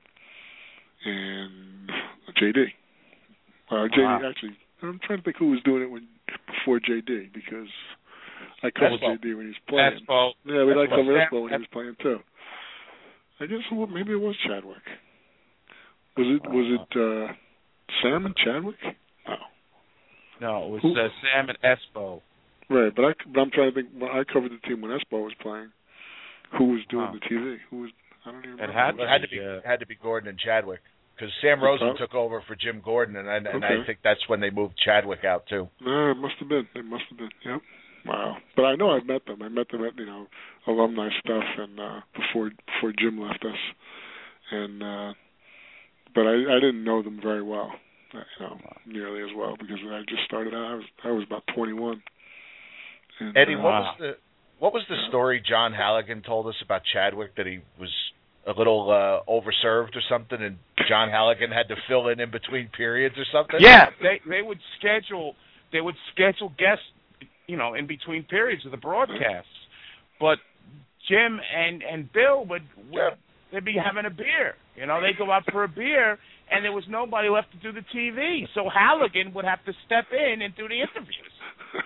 and JD. JD actually. I'm trying to think who was doing it before JD, because I covered JD when he was playing. Espo. Yeah, we liked cover Espo when he was playing too. I guess maybe it was Chadwick. Was it Sam and Chadwick? No, it was Sam and Espo. Right, but I'm trying to think. When I covered the team when Espo was playing, who was doing the TV? Who was? I don't even remember. It had to be Gordon and Chadwick, because Sam Rosen took over for Jim Gordon, and I think that's when they moved Chadwick out too. No, it must have been. Yep. Wow. But I know I've met them. I met them at alumni stuff, and before Jim left us, and but I didn't know them very well. Nearly as well, because when I just started out, I was about 21. And, Eddie, what was the story John Halligan told us about Chadwick, that he was a little overserved or something, and John Halligan had to fill in between periods or something? Yeah, they would schedule guests, in between periods of the broadcasts. But Jim and Bill they'd be having a beer. They'd go out for a beer, and there was nobody left to do the TV. So Halligan would have to step in and do the interviews.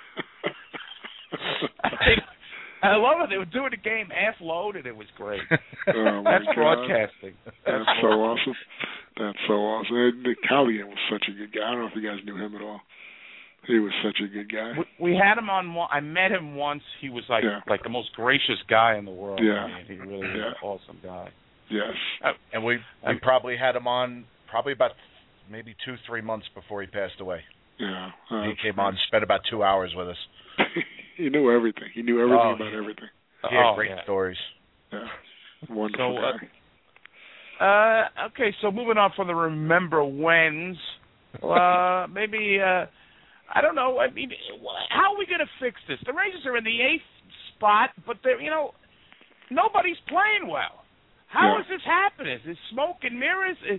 I love it. They were doing the game half-loaded. It was great. Oh, That's broadcasting. That's so awesome. That's so awesome. Nick Halligan was such a good guy. I don't know if you guys knew him at all. He was such a good guy. We had him on. I met him once. He was like the most gracious guy in the world. Yeah. He really was an awesome guy. Yes. And we probably had him on about maybe 2-3 months before he passed away. Yeah. He came on, spent about 2 hours with us. He knew everything. He knew everything about everything. He had great stories. Yeah. Wonderful guy. Okay, so moving on from the Remember Whens, maybe, I don't know, how are we going to fix this? The Rangers are in the 8th spot, but they're, nobody's playing well. How is this happening? Is it smoke and mirrors?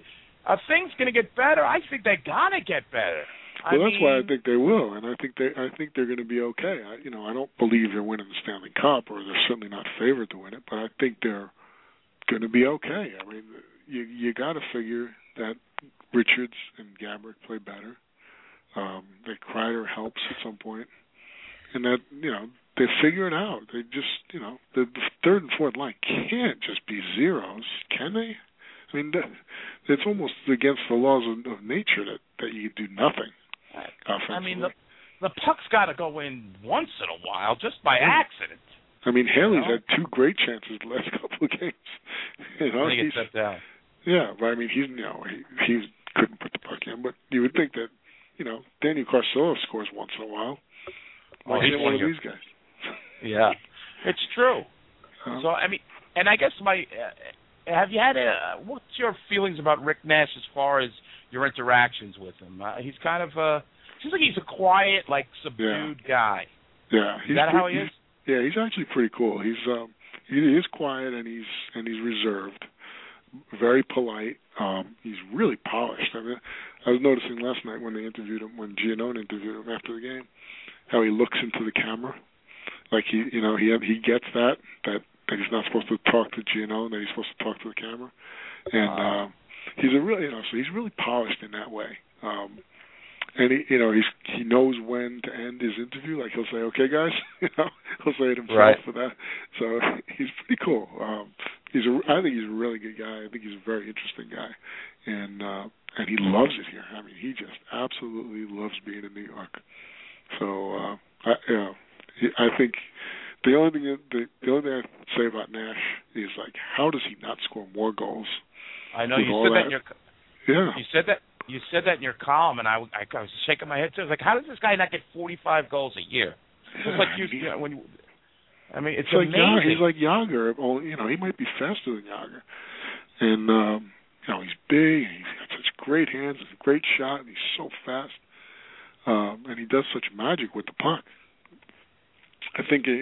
Are things going to get better? I think they're going to get better. Well, that's why I think they will, and I think they're going to be okay. I don't believe they're winning the Stanley Cup, or they're certainly not favored to win it, but I think they're going to be okay. I mean, you got to figure that Richards and Gaborik play better. That Kreider helps at some point, and that they figure it out. They just the third and fourth line can't just be zeros, can they? I mean, it's almost against the laws of nature that you do nothing offensively. I mean, the puck's got to go in once in a while, just by accident. I mean, Haley's had two great chances the last couple of games. He gets set down. Yeah, but I mean, he couldn't put the puck in. But you would think that Daniel Carcillo scores once in a while. Well, he's one of these guys. Yeah, it's true. So I mean, and I guess have you had what's your feelings about Rick Nash as far as your interactions with him? He's kind of seems like he's a quiet, subdued guy. Yeah, is that how he is? Yeah, he's actually pretty cool. He is quiet and he's reserved, very polite. He's really polished. I mean, I was noticing last night when they interviewed him, when Giannone interviewed him after the game, how he looks into the camera, like he gets that he's not supposed to talk to Giannone, that he's supposed to talk to the camera, and he's a really so he's really polished in that way. And he knows when to end his interview. Like he'll say, "Okay, guys," he'll say it himself for that. So he's pretty cool. I think he's a really good guy. I think he's a very interesting guy, and he loves it here. I mean, he just absolutely loves being in New York. So I think the only thing I say about Nash is how does he not score more goals? I know you said that in your You said that in your column, and I was shaking my head too. I was like, how does this guy not get 45 goals a year? It's like it's amazing. He's like Yager. He might be faster than Yager, and he's big. And he's got such great hands. It's a great shot, and he's so fast. And he does such magic with the puck. I think he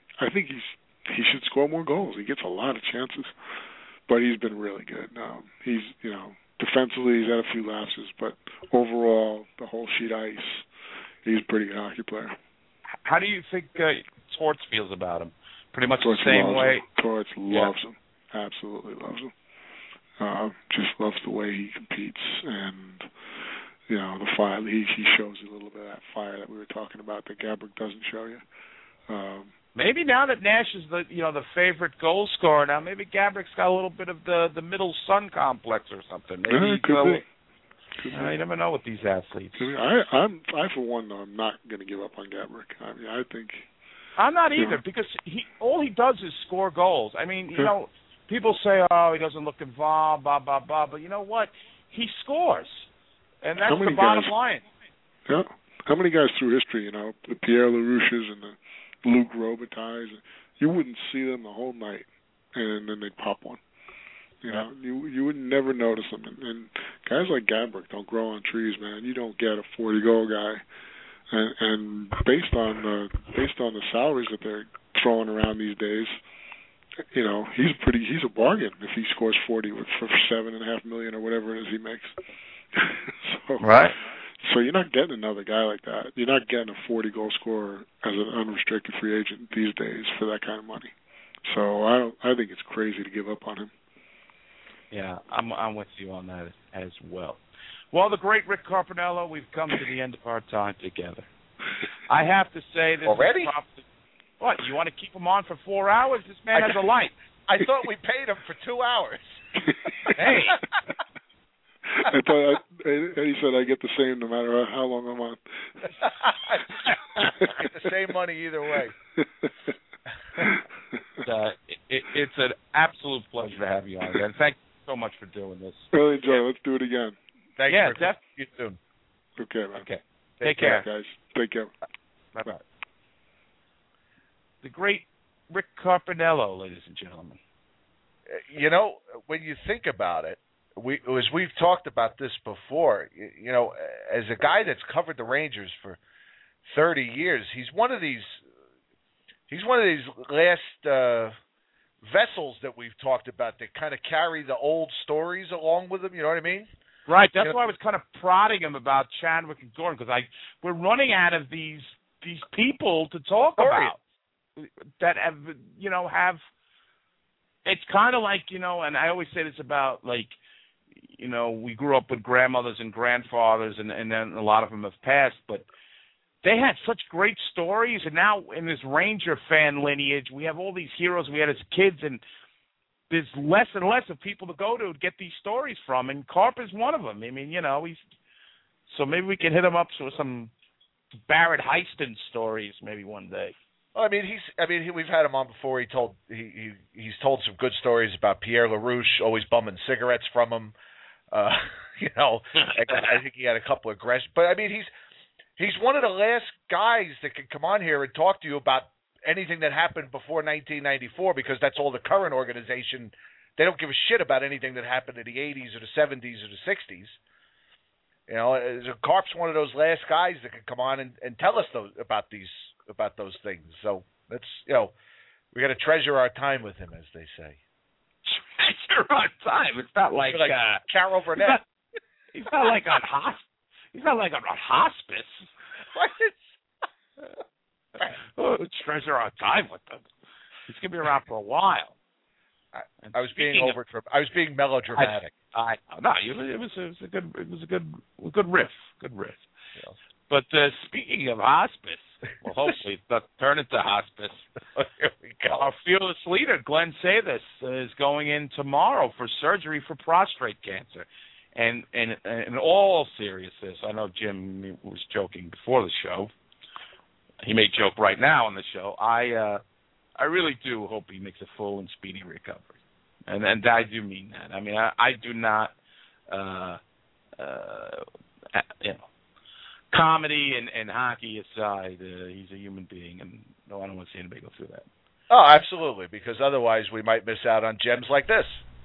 should score more goals. He gets a lot of chances, but he's been really good. He's defensively, he's had a few lapses, but overall, the whole sheet ice, he's a pretty good hockey player. How do you think Torts feels about him? Pretty much Torts the same way? Torts loves him. Absolutely loves him. Just loves the way he competes, and the fire. He shows a little bit of that fire that we were talking about that Gaborik doesn't show you. Maybe now that Nash is the favorite goal scorer, now maybe Gabrick's got a little bit of the middle son complex or something. Maybe it could be. You never know with these athletes. I for one, though, I'm not going to give up on Gaborik. I mean, I think I'm not either because all he does is score goals. I mean, people say, oh, he doesn't look involved, blah blah blah, but you know what? He scores, and that's the bottom line. Yeah. How many guys through history, the Pierre LaRouches and the Luc Robitailles, you wouldn't see them the whole night, and then they'd pop one. You would never notice them. And guys like Gaborik don't grow on trees, man. You don't get a 40-goal guy, and based on the salaries that they're throwing around these days, he's a bargain if he scores 40 for $7.5 million or whatever it is he makes. Right. So you're not getting another guy like that. You're not getting a 40-goal scorer as an unrestricted free agent these days for that kind of money. So I think it's crazy to give up on him. Yeah, I'm with you on that as well. Well, the great Rick Carpinello, we've come to the end of our time together. I have to say this already. What, you want to keep him on for 4 hours? This man has a life. I thought we paid him for 2 hours. Hey. I thought Eddie said I get the same no matter how long I'm on. Get the same money either way. It's an absolute pleasure to have you on again. Thank you so much for doing this. Really enjoy it. Let's do it again. Thanks. Yeah, definitely. See you soon. Okay, man. Okay. Take care, guys. Take care. Bye-bye. The great Rick Carpinello, ladies and gentlemen. When you think about it, we've talked about this before, as a guy that's covered the Rangers for 30 years, he's one of these last vessels that we've talked about that kind of carry the old stories along with them. You know what I mean? Right. That's why I was kind of prodding him about Chadwick and Gordon, because we're running out of these people to talk about that have. It's kind of like, and I always say this about, like, we grew up with grandmothers and grandfathers, and then a lot of them have passed, but they had such great stories, and now in this Ranger fan lineage, we have all these heroes we had as kids, and there's less and less of people to go to get these stories from, and Carp is one of them. I mean, so maybe we can hit him up with some Barrett Heiston stories maybe one day. Well, I mean, we've had him on before. He's told some good stories about Pierre LaRouche, always bumming cigarettes from him. I think he had a couple of aggression, but I mean, he's one of the last guys that can come on here and talk to you about anything that happened before 1994, because that's all the current organization. They don't give a shit about anything that happened in the 80s or the 70s or the 60s. Carp's one of those last guys that can come on and tell us about those things. So that's we got to treasure our time with him, as they say. Treasure our time. It's not like Carol Burnett. He's not like on hospice. He's not like on hospice. Treasure our time with them. He's gonna be around for a while. I was being melodramatic. It was a good riff. Yeah. But speaking of hospice, well, hopefully it's not turn into hospice. Here we go. Our fearless leader, Glenn Sathis, is going in tomorrow for surgery for prostate cancer. And in all seriousness, I know Jim was joking before the show. He may joke right now on the show. I really do hope he makes a full and speedy recovery, and I do mean that. I mean, I do not, comedy and hockey aside, he's a human being, and no, I don't want to see anybody go through that. Oh, absolutely, because otherwise we might miss out on gems like this.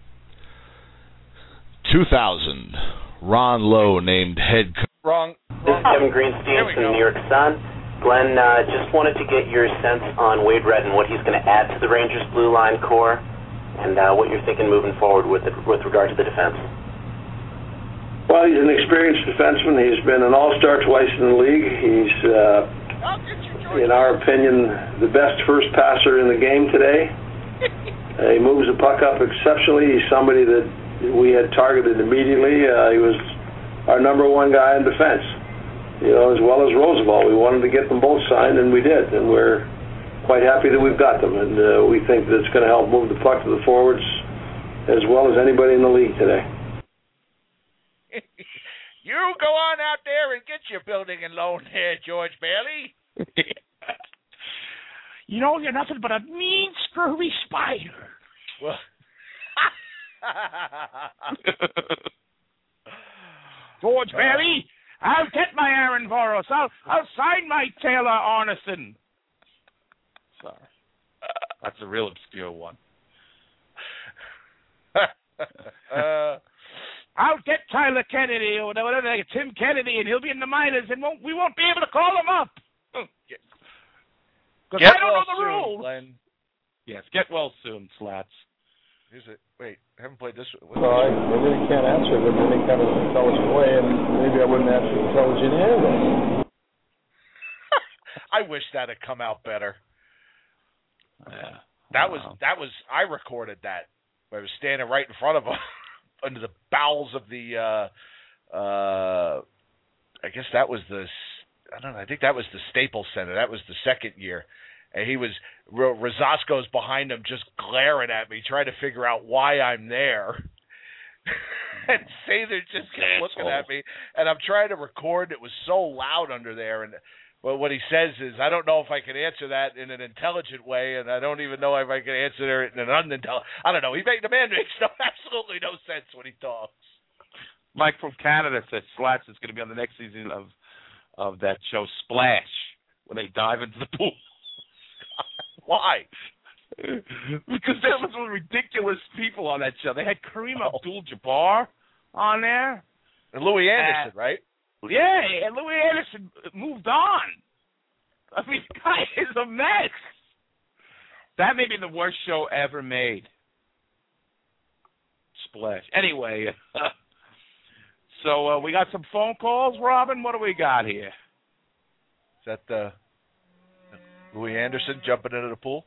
2000, Ron Lowe named head coach. Wrong. This is Kevin Greenstein from the New York Sun. Glenn, just wanted to get your sense on Wade Redden, what he's going to add to the Rangers' blue line core, and what you're thinking moving forward with regard to the defense. Well, he's an experienced defenseman. He's been an all-star twice in the league. He's, in our opinion, the best first passer in the game today. He moves the puck up exceptionally. He's somebody that we had targeted immediately. He was our number one guy in defense. As well as Roosevelt. We wanted to get them both signed, and we did. And we're quite happy that we've got them. And we think that it's going to help move the puck to the forwards as well as anybody in the league today. You go on out there and get your building and loan there, George Bailey. You're nothing but a mean, screwy spider. Well, George Bailey, I'll get my Aaron Voros. I'll sign my Taylor Arneson. Sorry. That's a real obscure one. I'll get Tyler Kennedy or whatever, Tim Kennedy, and he'll be in the minors, and we won't be able to call him up. Because I don't know the rules. Glenn. Yes, get well soon, Slats. Wait, I haven't played this. I really can't answer it in any kind of intelligent way, and maybe I wouldn't answer intelligent anyway. I wish that had come out better. Yeah. That was. I recorded that. I was standing right in front of him, under the bowels of the. I guess that was the. I don't know. I think that was the Staples Center. That was the second year. And he was, Rosasco's behind him just glaring at me, trying to figure out why I'm there. And Sather just kept looking at me. And I'm trying to record. It was so loud under there. And what he says is, I don't know if I can answer that in an intelligent way, and I don't even know if I can answer it in an unintelligent. I don't know. The man makes absolutely no sense when he talks. Mike from Canada said Slats is going to be on the next season of that show Splash, when they dive into the pool. Why? Because there was some ridiculous people on that show. They had Kareem Abdul-Jabbar on there. And Louis Anderson, right? Yeah, and Louis Anderson moved on. I mean, the guy is a mess. That may be the worst show ever made. Splash. Anyway, So we got some phone calls, Robin. What do we got here? Is that Louis Anderson jumping into the pool?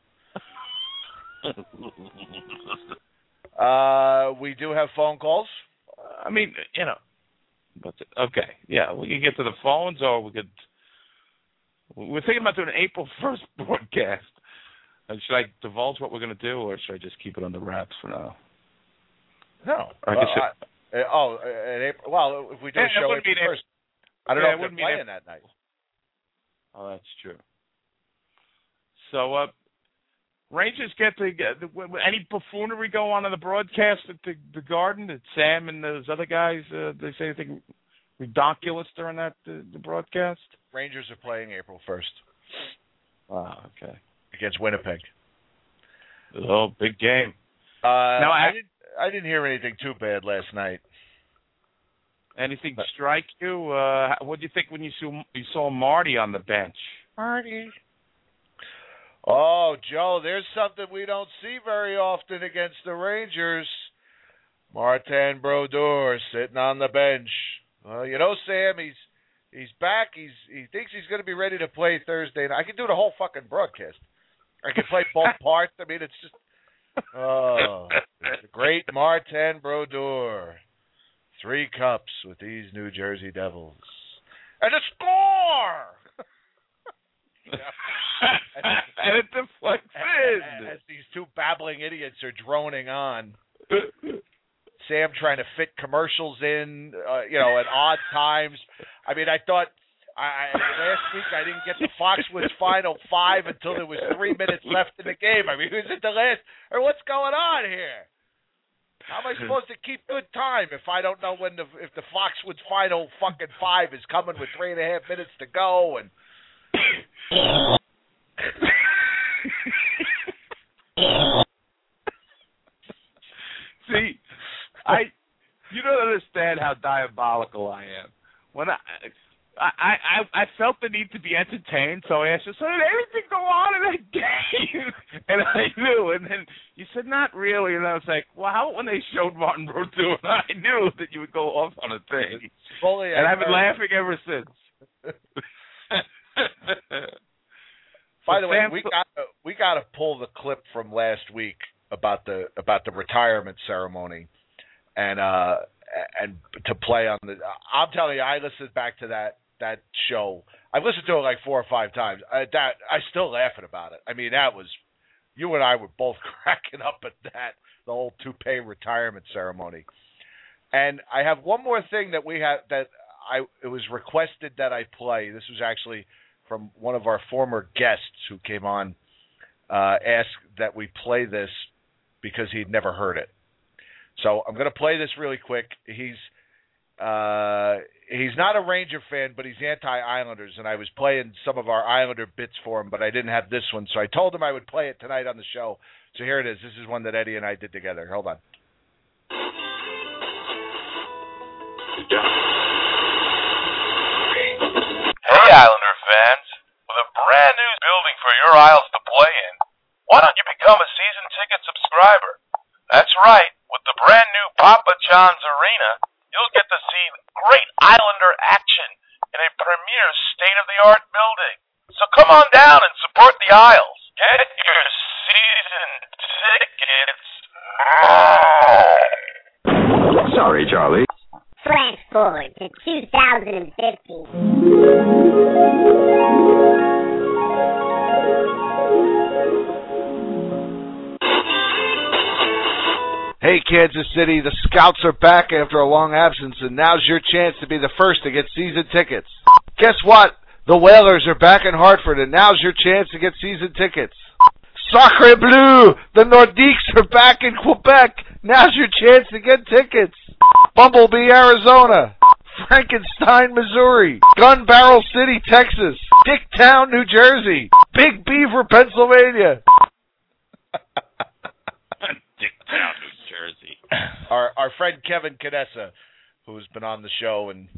We do have phone calls. I mean, but okay, yeah, we can get to the phones, or we could. We're thinking about doing an April 1st broadcast. Should I divulge what we're going to do, or should I just keep it under wraps for now? No. In April. Well, if we do a show April 1st, I don't know if they're playing that night. Oh, that's true. So, Rangers get any buffoonery go on in the broadcast at the Garden? Did Sam and those other guys they say anything ridiculous during that the broadcast? Rangers are playing April 1st. Oh, okay. Against Winnipeg. Oh, big game. Now I didn't hear anything too bad last night. Anything strike you? What did you think when you saw Marty on the bench? Marty. Oh, Joe, there's something we don't see very often against the Rangers. Martin Brodeur sitting on the bench. Well, Sam, he's back. He thinks he's going to be ready to play Thursday. And I can do the whole fucking broadcast. I can play both parts. I mean, it's just the great Martin Brodeur. 3 cups with these New Jersey Devils. And a score! And it deflects in. As these 2 babbling idiots are droning on. Sam trying to fit commercials in, at odd times. I mean, I thought last week I didn't get the Foxwoods Final 5 until there was 3 minutes left in the game. I mean, who's at the last? Or what's going on here? How am I supposed to keep good time if I don't know if the Foxwoods Final fucking 5 is coming with 3.5 minutes to go? And see, you don't understand how diabolical I am. When I felt the need to be entertained, so I asked you, so did anything go on in that game? And I knew, and then you said, not really, and I was like, well, how when they showed Martin Brodeur, I knew that you would go off on a thing. And I've been laughing ever since. By the way, we got to pull the clip from last week about the retirement ceremony, and to play on the. I'm telling you, I listened back to that show. I've listened to it like 4 or 5 times. I still laughing about it. I mean, that was you and I were both cracking up at that, the whole toupee retirement ceremony. And I have one more thing that it was requested that I play. This was actually from one of our former guests who came on, asked that we play this because he'd never heard it. So I'm going to play this really quick. He's not a Ranger fan, but he's anti-Islanders, and I was playing some of our Islander bits for him, but I didn't have this one, so I told him I would play it tonight on the show. So here it is. This is one that Eddie and I did together. Hold on. Hey, Islander fans. With a brand new building for your Isles to play in, why don't you become a season ticket subscriber? That's right. With the brand new Papa John's Arena, you'll get to see great Islander action in a premier state-of-the-art building. So come on down and support the Isles. Get your season tickets now. Sorry, Charlie. Flash forward to 2050. Hey, Kansas City, the Scouts are back after a long absence, and now's your chance to be the first to get season tickets. Guess what? The Whalers are back in Hartford, and now's your chance to get season tickets. Sacre Bleu! The Nordiques are back in Quebec. Now's your chance to get tickets. Bumblebee, Arizona. Frankenstein, Missouri. Gun Barrel City, Texas. Dicktown, New Jersey. Big Beaver, Pennsylvania. Dicktown, New Jersey. Our friend Kevin Canessa, who's been on the show, and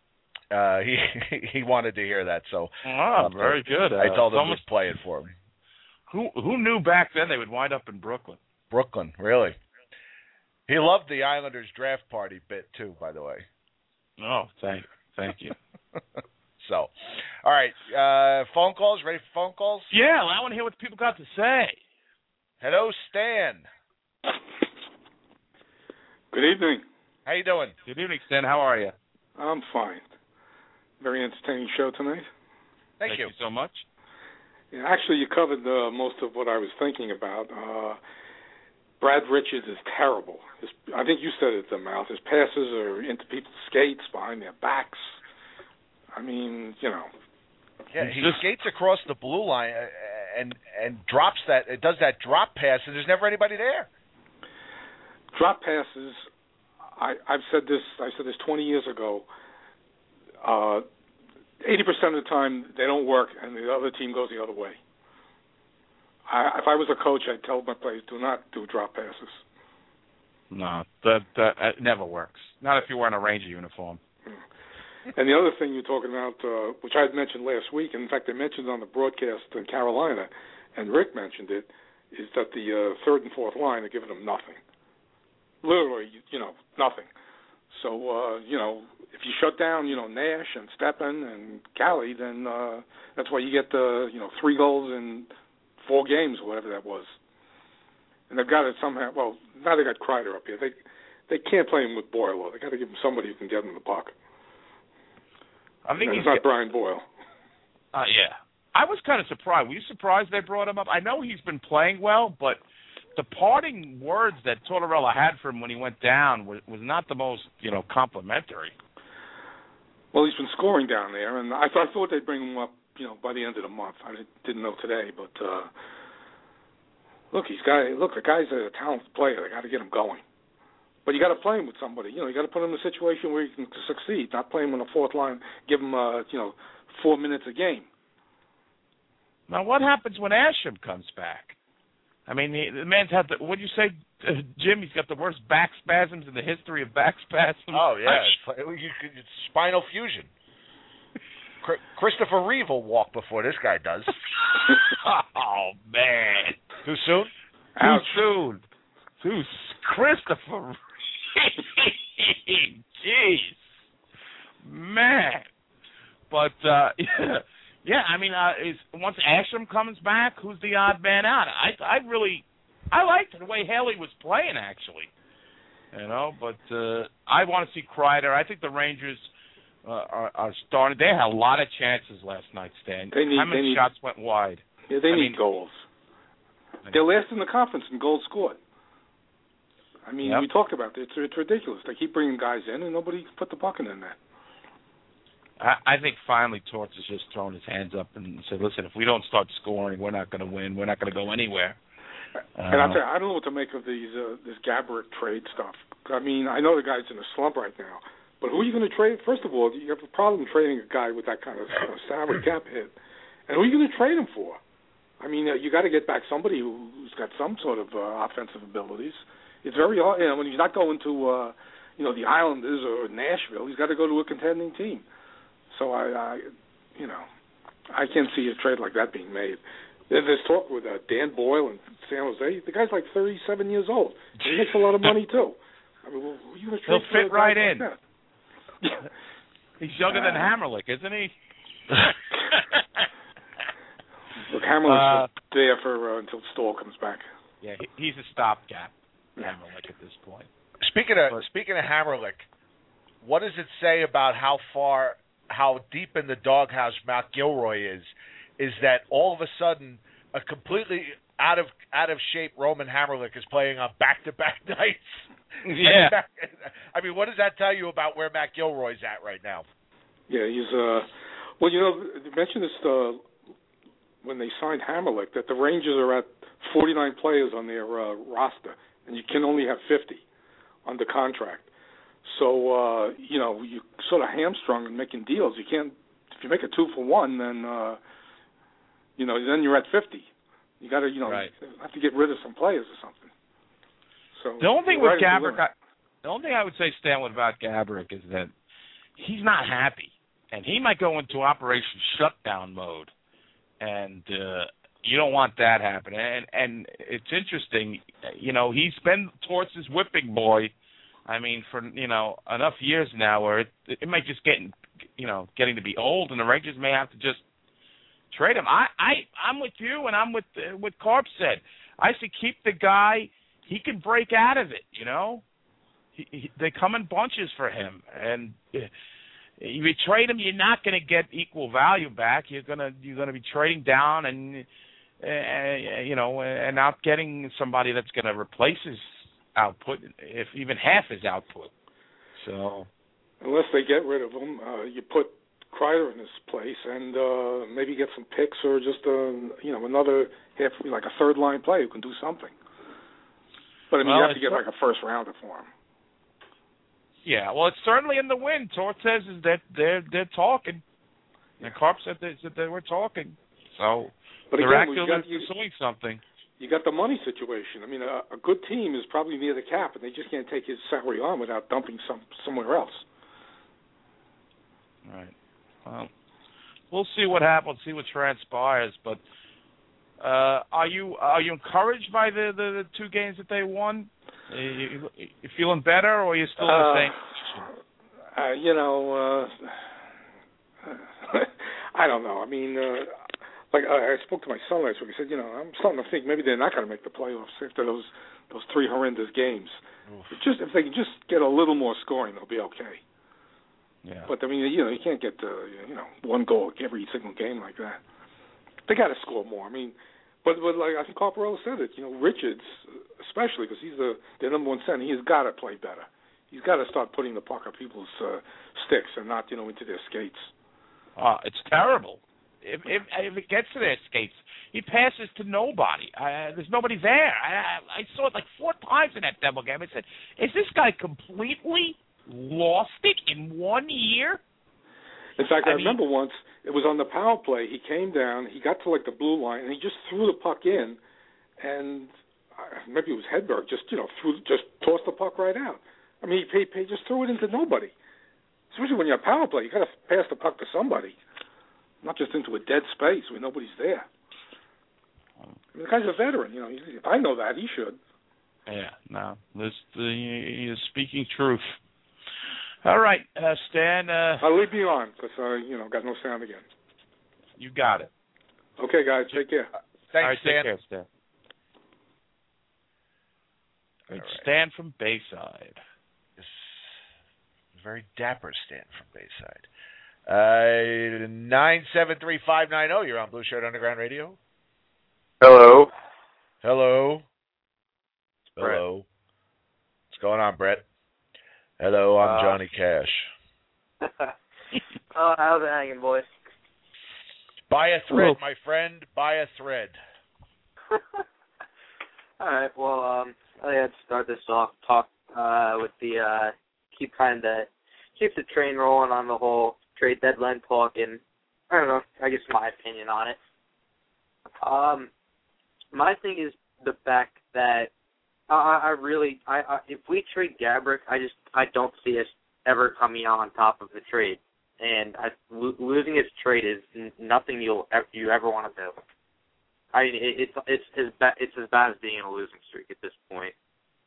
he wanted to hear that. So very good. I told him to play it for me. Who knew back then they would wind up in Brooklyn? Brooklyn, really. He loved the Islanders draft party bit too, by the way. Oh, thank you. So, all right, phone calls. Ready for phone calls? Yeah, I want to hear what people got to say. Hello, Stan. Good evening. How you doing? Good evening, Stan. How are you? I'm fine. Very entertaining show tonight. Thank you so much. Yeah, actually, you covered most of what I was thinking about. Brad Richards is terrible. I think you said it at the mouth. His passes are into people's skates, behind their backs. I mean, you know. Yeah, he skates across the blue line and drops that. It does that drop pass, and there's never anybody there. Drop passes. I've said this. I said this 20 years ago. 80% of the time they don't work, and the other team goes the other way. If I was a coach, I'd tell my players, do not do drop passes. No, that never works. Not if you're wearing a Ranger uniform. And the other thing you're talking about, which I had mentioned last week, and in fact I mentioned on the broadcast in Carolina, and Rick mentioned it, is that the third and fourth line are giving them nothing. Literally, nothing. So, if you shut down, Nash and Stepan and Cali, then that's why you get the, 3 goals in 4 games or whatever that was. And they've got it somehow. Well, now they got Kreider up here. They can't play him with Boyle. They got to give him somebody who can get him the puck. I think it's not Brian Boyle. Yeah. I was kind of surprised. Were you surprised they brought him up? I know he's been playing well, but the parting words that Tortorella had for him when he went down was not the most, complimentary. Well, he's been scoring down there, and I thought they'd bring him up, by the end of the month. I didn't know today, but the guy's a talented player. They got to get him going. But you got to play him with somebody. You got to put him in a situation where he can succeed. Not play him on the fourth line. Give him 4 minutes a game. Now, what happens when Asham comes back? I mean, the man's had the. What did you say, Jim? He's got the worst back spasms in the history of back spasms. Oh yeah, it's spinal fusion. Christopher Reeve will walk before this guy does. Oh man, too soon. Too soon. Christopher. Jeez, man. But yeah, I mean, once Asham comes back, who's the odd man out? I liked the way Haley was playing, actually. But I want to see Kreider. I think the Rangers are starting. They had a lot of chances last night, Stan. How many shots went wide? Yeah, they need goals. They're last in the conference in goals scored. I mean, we talked about it. It's ridiculous. They keep bringing guys in, and nobody put the bucket in there. I think finally Torts has just thrown his hands up and said, listen, if we don't start scoring, we're not going to win. We're not going to go anywhere. And I'll tell you, I don't know what to make of this Gaborik trade stuff. I mean, I know the guy's in a slump right now, but who are you going to trade? First of all, you have a problem trading a guy with that kind of salary cap hit. And who are you going to trade him for? I mean, you got to get back somebody who's got some sort of offensive abilities. It's very hard. When he's not going to, the Islanders or Nashville, he's got to go to a contending team. So I can't see a trade like that being made. There's talk with Dan Boyle in San Jose. The guy's like 37 years old. He makes a lot of money too. I mean, well, who are you going to trade for? He'll fit right in. Like He's younger than Hammerlick, isn't he? Look, Hammerlick's there for until Stahl comes back. Yeah, he's a stopgap. Hammerlick at this point. Speaking of Hammerlick, what does it say about how deep in the doghouse Matt Gilroy is that all of a sudden a completely out of shape Roman Hammerlick is playing on back-to-back nights? Yeah. I mean, what does that tell you about where Matt Gilroy's at right now? Yeah, he's well, you mentioned this when they signed Hammerlick, that the Rangers are at 49 players on their roster, and you can only have 50 under contract. So, you sort of hamstrung in making deals. You can't, if you make a 2-for-1, then, then you're at 50. You got to, have to get rid of some players or something. So the only thing with Gaborik, the only thing I would say, Stan, about Gaborik is that he's not happy, and he might go into Operation Shutdown mode, and you don't want that happening. And it's interesting, he's been towards his whipping boy I mean, for enough years now where it might just getting to be old, and the Rangers may have to just trade him. I'm with you, and I'm with Carp said. I say keep the guy. He can break out of it. They come in bunches for him, and if you trade him, you're not going to get equal value back. You're gonna be trading down and not getting somebody that's going to replace his output, if even half his output. So unless they get rid of him, you put Kreider in his place and maybe get some picks or just another half, like a third line player who can do something. But you have to get like a first rounder for him. Yeah, well, it's certainly in the wind. Tort says is that they're talking. And Carp said they were talking. So but they're again, actually pursuing something. You got the money situation. I mean, a good team is probably near the cap, and they just can't take his salary on without dumping somewhere else. Right. Well, we'll see what happens. See what transpires. But are you encouraged by the 2 games that they won? You feeling better, or are you still in the same position? I don't know. I mean, I spoke to my son last week. He said, I'm starting to think maybe they're not going to make the playoffs after those 3 horrendous games. If they can just get a little more scoring, they'll be okay. Yeah. But I mean, you can't get 1 goal every single game like that. They got to score more. I mean, but like I think Carparello said it. Richards, especially because he's their number 1 center, he's got to play better. He's got to start putting the puck on people's sticks and not into their skates. It's terrible. If it gets to their skates, he passes to nobody. There's nobody there. I saw it like 4 times in that demo game. I said, is this guy completely lost it in 1 year? In fact, I remember once, it was on the power play. He came down, he got to like the blue line, and he just threw the puck in, and maybe it was Hedberg, just tossed the puck right out. I mean, he just threw it into nobody. Especially when you're a power play, you got to pass the puck to somebody, not just into a dead space where nobody's there. I mean, the guy's a veteran. If I know that, he should. Yeah, no, you're speaking truth. All right, Stan. I'll leave you on because got no sound again. You got it. Okay, guys, take care. Thanks, all right, Stan. Take care, Stan. Right. Stan from Bayside. Very dapper Stan from Bayside. 973-590. You're on Blue Shirt Underground Radio. Hello. Hello. Brett. Hello. What's going on, Brett? Hello, I'm Johnny Cash. How's it hanging, boys? Buy a thread, my friend. Buy a thread. All right. Well, I had to start this off talk with the keep the train rolling on the whole trade deadline talk, and I don't know. I guess my opinion on it. My thing is the fact that if we trade Gaborik, I don't see us ever coming out on top of the trade, and losing his trade is nothing you ever want to do. I mean, it's as bad as being in a losing streak at this point.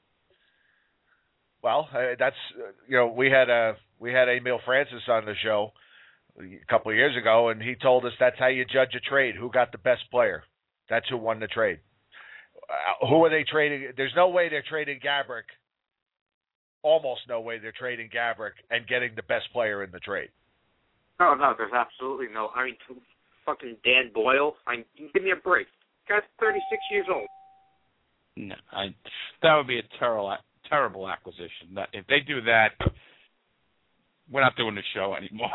Well, that's we had Emil Francis on the show a couple of years ago, and he told us that's how you judge a trade: who got the best player. That's who won the trade. Who are they trading? There's no way they're trading Gaborik. Almost no way they're trading Gaborik and getting the best player in the trade. No, there's absolutely no. I mean, fucking Dan Boyle. Give me a break. Guy's 36 years old. No, that would be a terrible acquisition. If they do that, we're not doing the show anymore.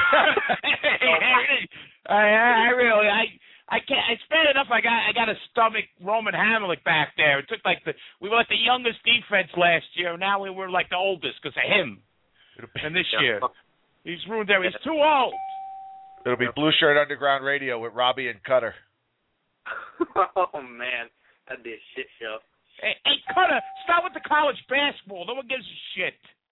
I can't. It's bad enough. I got a stomach Roman Hamrlik back there. It took we were like the youngest defense last year. Now we were like the oldest because of him. And this year, he's ruined there. He's too old. It'll be Blue Shirt Underground Radio with Robbie and Cutter. Oh man, that'd be a shit show. Hey, Cutter, start with the college basketball. No one gives a shit.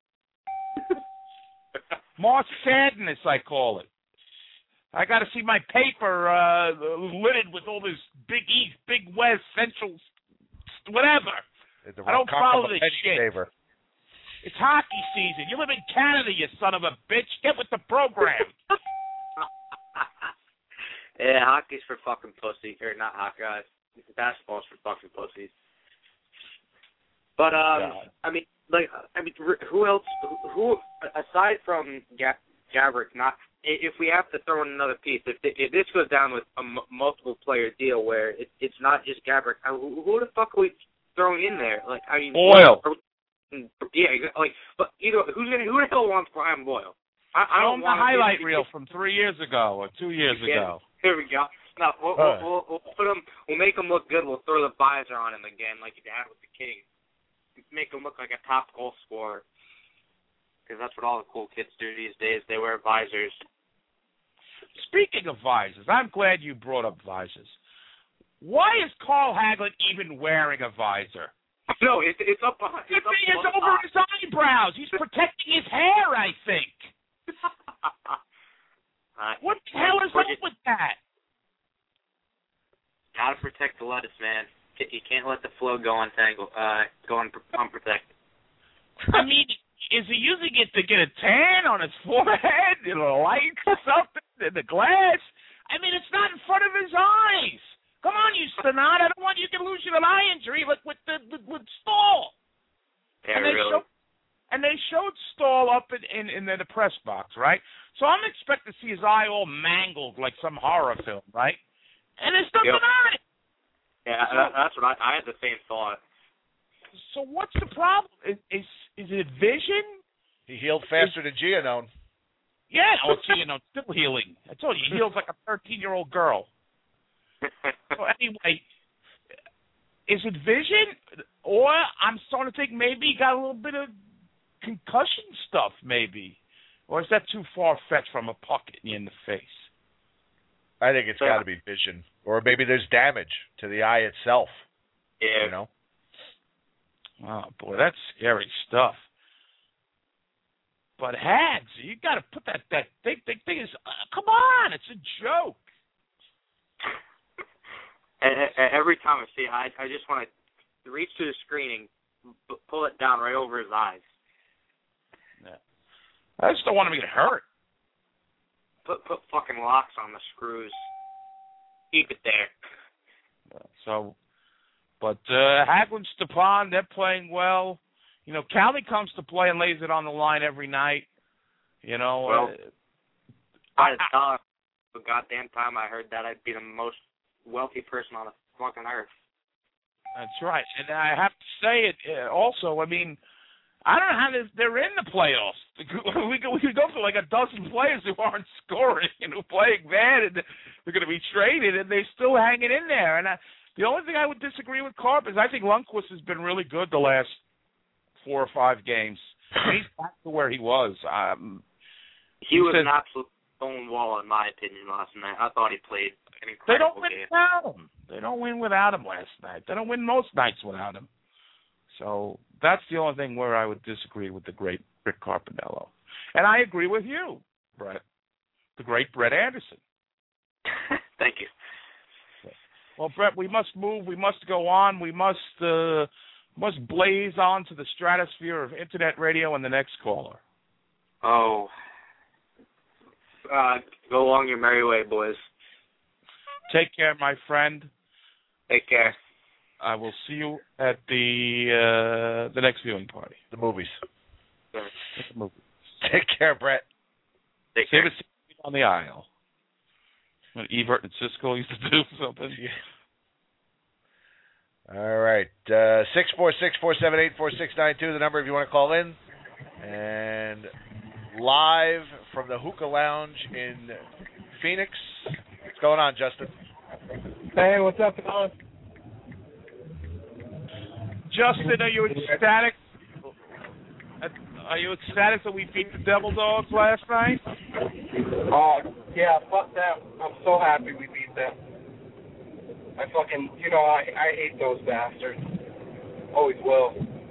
March Sadness, I call it. I got to see my paper littered with all this Big East, Big West, Central, whatever. I don't follow this shit. It's hockey season. You live in Canada, you son of a bitch. Get with the program. Yeah, hockey's for fucking pussies. Or not hockey, basketball's for fucking pussies. But, who else, who aside from Gaborik, if we have to throw in another piece, if this goes down with a multiple player deal where it's not just Gaborik, who the fuck are we throwing in there? Like, I mean, Boyle. But either who the hell wants Brian Boyle? I don't want the highlight reel from 3 years ago or 2 years ago. Here we go. No, we'll put him. We'll make him look good. We'll throw the visor on him again, like you had with the King. Make him look like a top goal scorer. Because that's what all the cool kids do these days. They wear visors. Speaking of visors, I'm glad you brought up visors. Why is Carl Hagelin even wearing a visor? No, it's up behind. The thing is over his eyebrows. He's protecting his hair, I think. What the hell is up with that? Gotta protect the lettuce, man. You can't let the flow go unprotected. I mean, is he using it to get a tan on his forehead? You know, light something in the glass? I mean, it's not in front of his eyes. Come on, you Stenard. I don't want you to lose your eye injury like with Stahl. Yeah, really. And they showed Stahl up in the press box, right? So I'm expecting to see his eye all mangled like some horror film, right? And there's nothing on it. Yeah, that's what I had the same thought. So what's the problem? Is it vision? He healed faster than Giannone. Yeah, Giannone's still healing. I told you, he heals like a 13-year-old girl. So anyway, is it vision? Or I'm starting to think maybe he got a little bit of concussion stuff, maybe. Or is that too far-fetched from a puck hitting you in the face? I think it's got to be vision. Or maybe there's damage to the eye itself. Yeah. You know? Oh, boy, that's scary stuff. But Hags, you got to put that thing is, come on, it's a joke. Every time I see it, I just want to reach to the screen and pull it down right over his eyes. Yeah. I just don't want him to get hurt. Put fucking locks on the screws. Keep it there. So, but Hagelin, Stepan, they're playing well. You know, Cali comes to play and lays it on the line every night. You know. Well, the goddamn time I heard that, I'd be the most wealthy person on the fucking earth. That's right. And I have to say it also, I mean, I don't know how they're in the playoffs. We could go through like a dozen players who aren't scoring and who are playing bad, and they're going to be traded, and they're still hanging in there. And the only thing I would disagree with Carp is I think Lundqvist has been really good the last 4 or 5 games. He's back to where he was. He was an absolute stone wall, in my opinion, last night. I thought he played an incredible game. They don't win without him last night. They don't win most nights without him. So that's the only thing where I would disagree with the great Rick Carpinello. And I agree with you, Brett, the great Brett Anderson. Thank you. Well, Brett, we must move. We must go on. We must blaze on to the stratosphere of Internet radio and the next caller. Oh. Go along your merry way, boys. Take care, my friend. Take care. I will see you at the next viewing party. The movies. Sure. The movies. Take care, Brett. Take care. Save a seat on the aisle. When Ebert and Siskel used to do something. Yeah. All right. 646-478-4692, the number if you want to call in. And live from the Hookah Lounge in Phoenix. What's going on, Justin? Hey, what's up, fellas? Justin, are you ecstatic? Are you ecstatic that we beat the Devil Dogs last night? Oh, yeah, fuck that. I'm so happy we beat them. I fucking, I hate those bastards. Always will.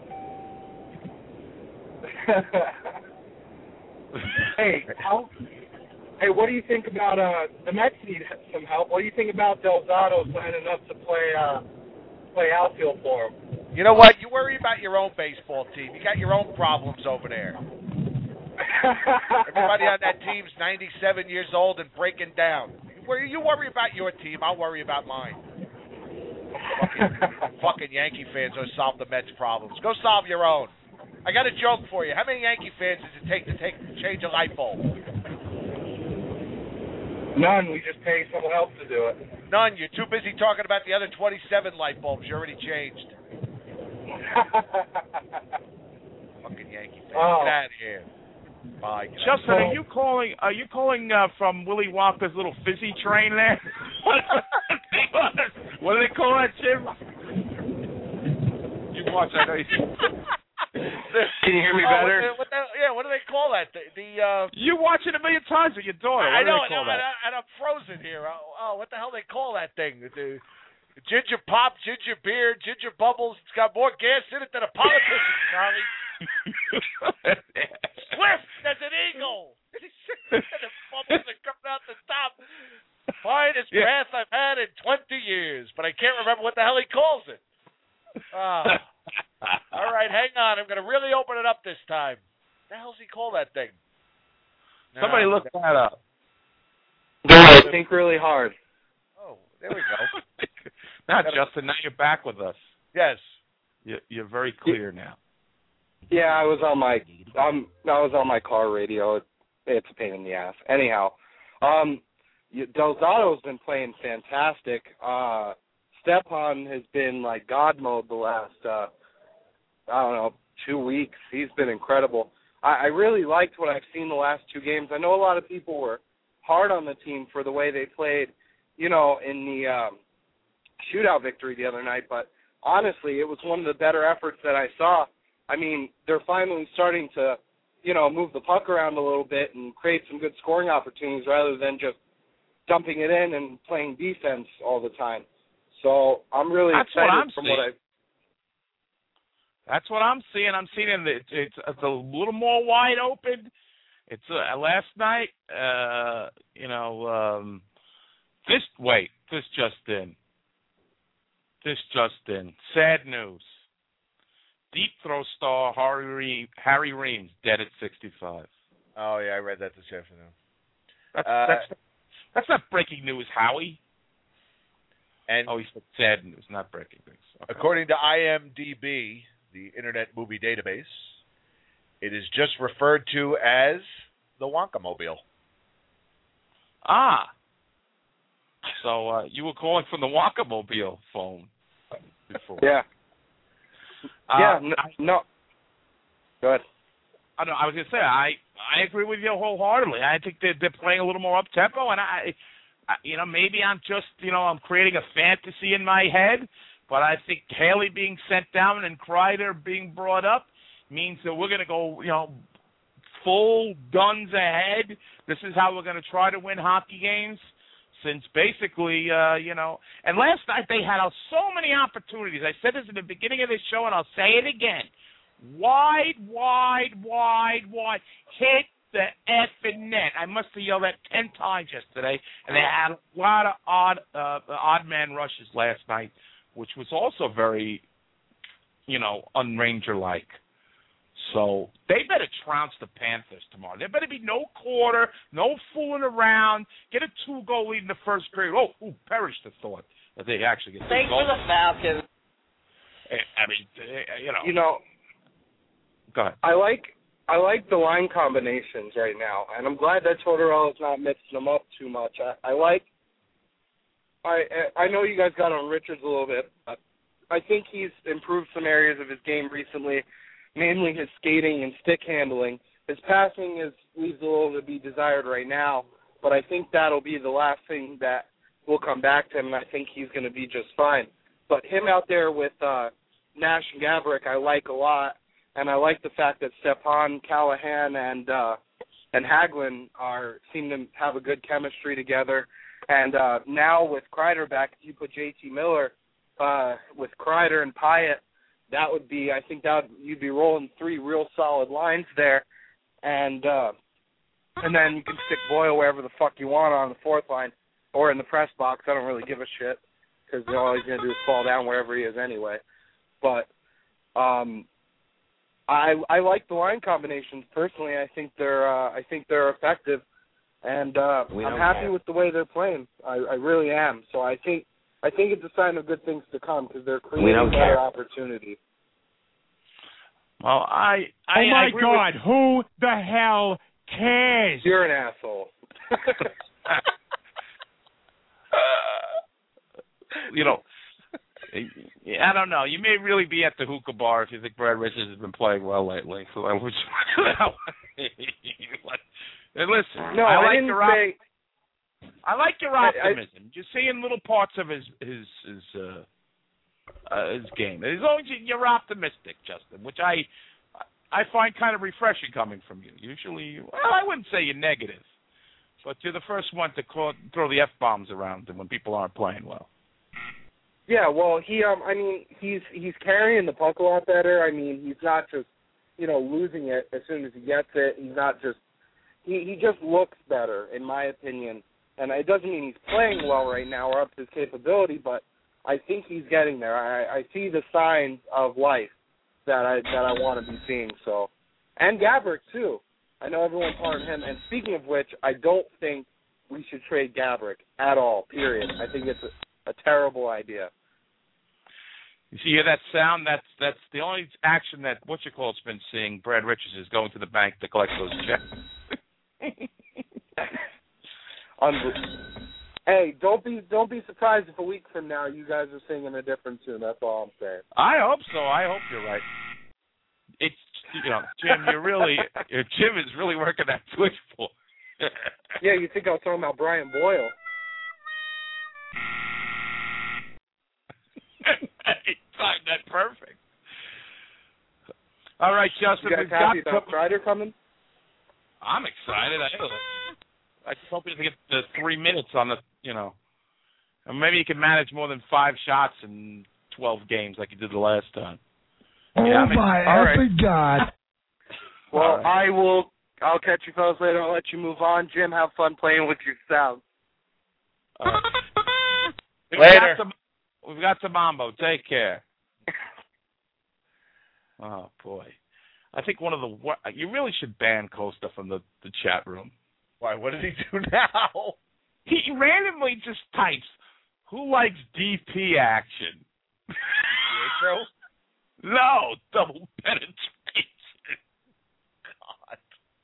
Hey, what do you think about, the Mets need some help. What do you think about Delgado signing up to play outfield for him? You know what? You worry about your own baseball team. You got your own problems over there. Everybody on that team's 97 years old and breaking down. You worry about your team. I'll worry about mine. Fucking Yankee fans will solve the Mets' problems. Go solve your own. I got a joke for you. How many Yankee fans does it take to change a light bulb? None. We just pay someone else to do it. None. You're too busy talking about the other 27 light bulbs you already changed. Fucking Yankee fans. Oh. Get out of here. Bye. Justin, are you calling from Willy Wonka's little fizzy train there? What do they call that, Jim? You watch that? Can you hear me better? What do they call that? You watch it a million times with your daughter. I know, and I'm frozen here. What the hell they call that thing? The ginger pop, ginger beer, ginger bubbles. It's got more gas in it than a politician, Charlie. Swift as an eagle. And the bubbles are coming out the top. Finest bath I've had in 20 years, but I can't remember what the hell he calls it. All right, hang on. I'm going to really open it up this time. What the hell's he call that thing? Somebody look that up. Think really hard. Oh, there we go. Now, Justin, now you're back with us. Yes. You're very clear now. Yeah, I was on my car radio. It's a pain in the ass. Anyhow, Delzado's been playing fantastic. Stepan has been like God mode the last 2 weeks. He's been incredible. I really liked what I've seen the last two games. I know a lot of people were hard on the team for the way they played, in the shootout victory the other night, but honestly, it was one of the better efforts that I saw. I mean, they're finally starting to, move the puck around a little bit and create some good scoring opportunities rather than just dumping it in and playing defense all the time. So I'm really excited from what I've... That's what I'm seeing. I'm seeing it's a little more wide open. It's last night, this just in. Sad news. Deep throw star Harry Reams dead at 65. Oh, yeah, I read that this afternoon. That's not breaking news, Howie. And he said sad news, not breaking news. Okay. According to IMDb, the Internet Movie Database, it is just referred to as the Wonka-mobile. Ah. So you were calling from the Wonka-mobile phone before. Yeah. No. Go ahead. I was going to say, I agree with you wholeheartedly. I think they're playing a little more up-tempo, and maybe I'm just, I'm creating a fantasy in my head, but I think Haley being sent down and Kreider being brought up means that we're going to go, full guns ahead. This is how we're going to try to win hockey games. Since basically, and last night they had so many opportunities. I said this in the beginning of this show, and I'll say it again. Wide. Hit the effing net. I must have yelled that 10 times yesterday, and they had a lot of odd man rushes last night, which was also very, un-Ranger-like. So they better trounce the Panthers tomorrow. There better be no quarter, no fooling around. Get a 2-goal lead in the first period. Perish the thought that they actually get 2 goals. Thanks for the Falcons. I mean, Go ahead. I like the line combinations right now, and I'm glad that Tortorella's not mixing them up too much. I know you guys got on Richards a little bit, but I think he's improved some areas of his game recently. Mainly his skating and stick handling. His passing leaves a little to be desired right now, but I think that'll be the last thing that will come back to him, and I think he's going to be just fine. But him out there with Nash and Gaborik, I like a lot, and I like the fact that Stepan, Callahan, and Hagelin seem to have a good chemistry together. And now with Kreider back, if you put JT Miller with Kreider and Pyatt, that would be, I think you'd be rolling 3 real solid lines there, and then you can stick Boyle wherever the fuck you want on the fourth line or in the press box. I don't really give a shit because all he's gonna do is fall down wherever he is anyway. But I like the line combinations personally. I think they're effective, and I'm happy with the way they're playing. I really am. So I think it's a sign of good things to come because they're creating better opportunities. Well, I my agree God, with... who the hell cares? You're an asshole. You know, I don't know. You may really be at the hookah bar if you think Brad Richards has been playing well lately. So I would. And listen, no, I didn't say. I like your optimism. You're seeing little parts of his game. As long as you're optimistic, Justin, which I find kind of refreshing coming from you. Usually, well, I wouldn't say you're negative, but you're the first one to throw the F-bombs around when people aren't playing well. Yeah, well, he's carrying the puck a lot better. I mean, he's not just, losing it as soon as he gets it. He's not just, he just looks better, in my opinion. And it doesn't mean he's playing well right now or up to his capability, but I think he's getting there. I see the signs of life that I want to be seeing. So, and Gaborik too. I know everyone's hard on him. And speaking of which, I don't think we should trade Gaborik at all. Period. I think it's a terrible idea. You hear that sound? That's the only action that what's been seeing. Brad Richards is going to the bank to collect those checks. Hey, don't be surprised if a week from now you guys are singing a different tune. That's all I'm saying. I hope so. I hope you're right. It's Jim. Jim is really working that switchboard. Yeah, you think I was talking about Brian Boyle? Timed that perfect. All right, Justin. You guys happy about Strider coming? I'm excited. I just hope you get the 3 minutes on the, and maybe you can manage more than 5 shots in 12 games like you did the last time. Oh, yeah, my effing God. Well, right. I'll catch you fellas later. I'll let you move on. Jim, have fun playing with your sound. Later. We've got some mambo. Take care. Oh, boy. I think you really should ban Costa from the chat room. Why? What does he do now? He randomly just types, "Who likes DP action?" No, double penetration. God.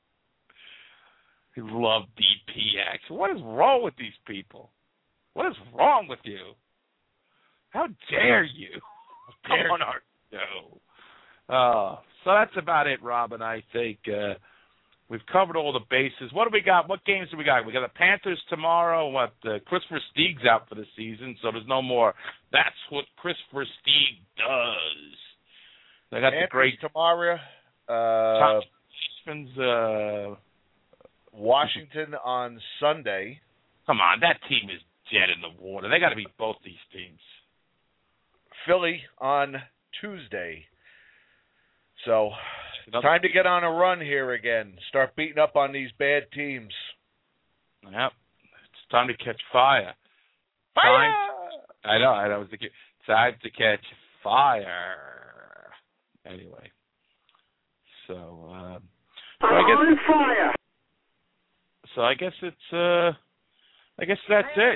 He love DP action. What is wrong with these people? What is wrong with you? How dare you? Come on our show. So that's about it, Robin. I think we've covered all the bases. What do we got? What games do we got? We got the Panthers tomorrow. Chris Versteeg's out for the season, so there's no more. That's what Chris Versteeg does. They got Panthers the great tomorrow. Washington on Sunday. Come on, that team is dead in the water. They got to beat both these teams. Philly on Tuesday. So, time to get on a run here again. Start beating up on these bad teams. Yep. It's time to catch fire. Fire! I know. Time to catch fire. Anyway. So, on fire. So I guess it's, that's it.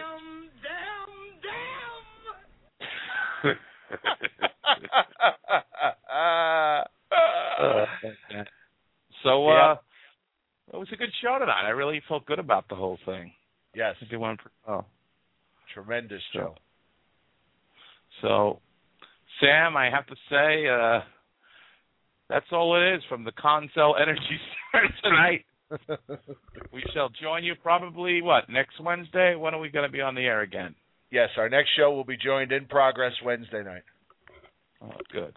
It was a good show tonight. I really felt good about the whole thing. Yes. I think it went pretty well. Tremendous show. So, Sam, I have to say, that's all it is from the Consell Energy Center tonight. We shall join you probably, next Wednesday? When are we going to be on the air again? Yes, our next show will be joined in progress Wednesday night. Oh, good.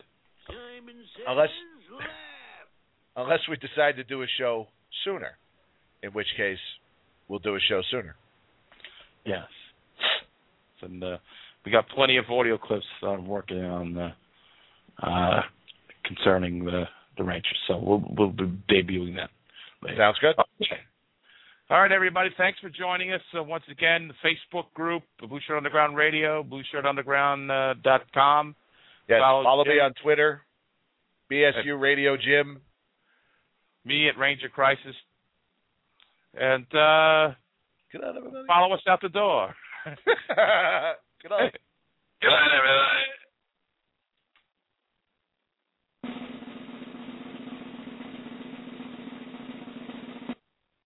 Unless we decide to do a show sooner, in which case we'll do a show sooner. Yes. And we got plenty of audio clips I'm working on concerning the Rangers, so we'll be debuting that later. Sounds good. Okay. All right, everybody. Thanks for joining us. Once again, the Facebook group, Blue Shirt Underground Radio, BlueShirtUnderground.com. Yes, follow me on Twitter. BSU Radio Jim. Me at Ranger Crisis. And good night, everybody. Follow us out the door. Good night. Good night, everybody.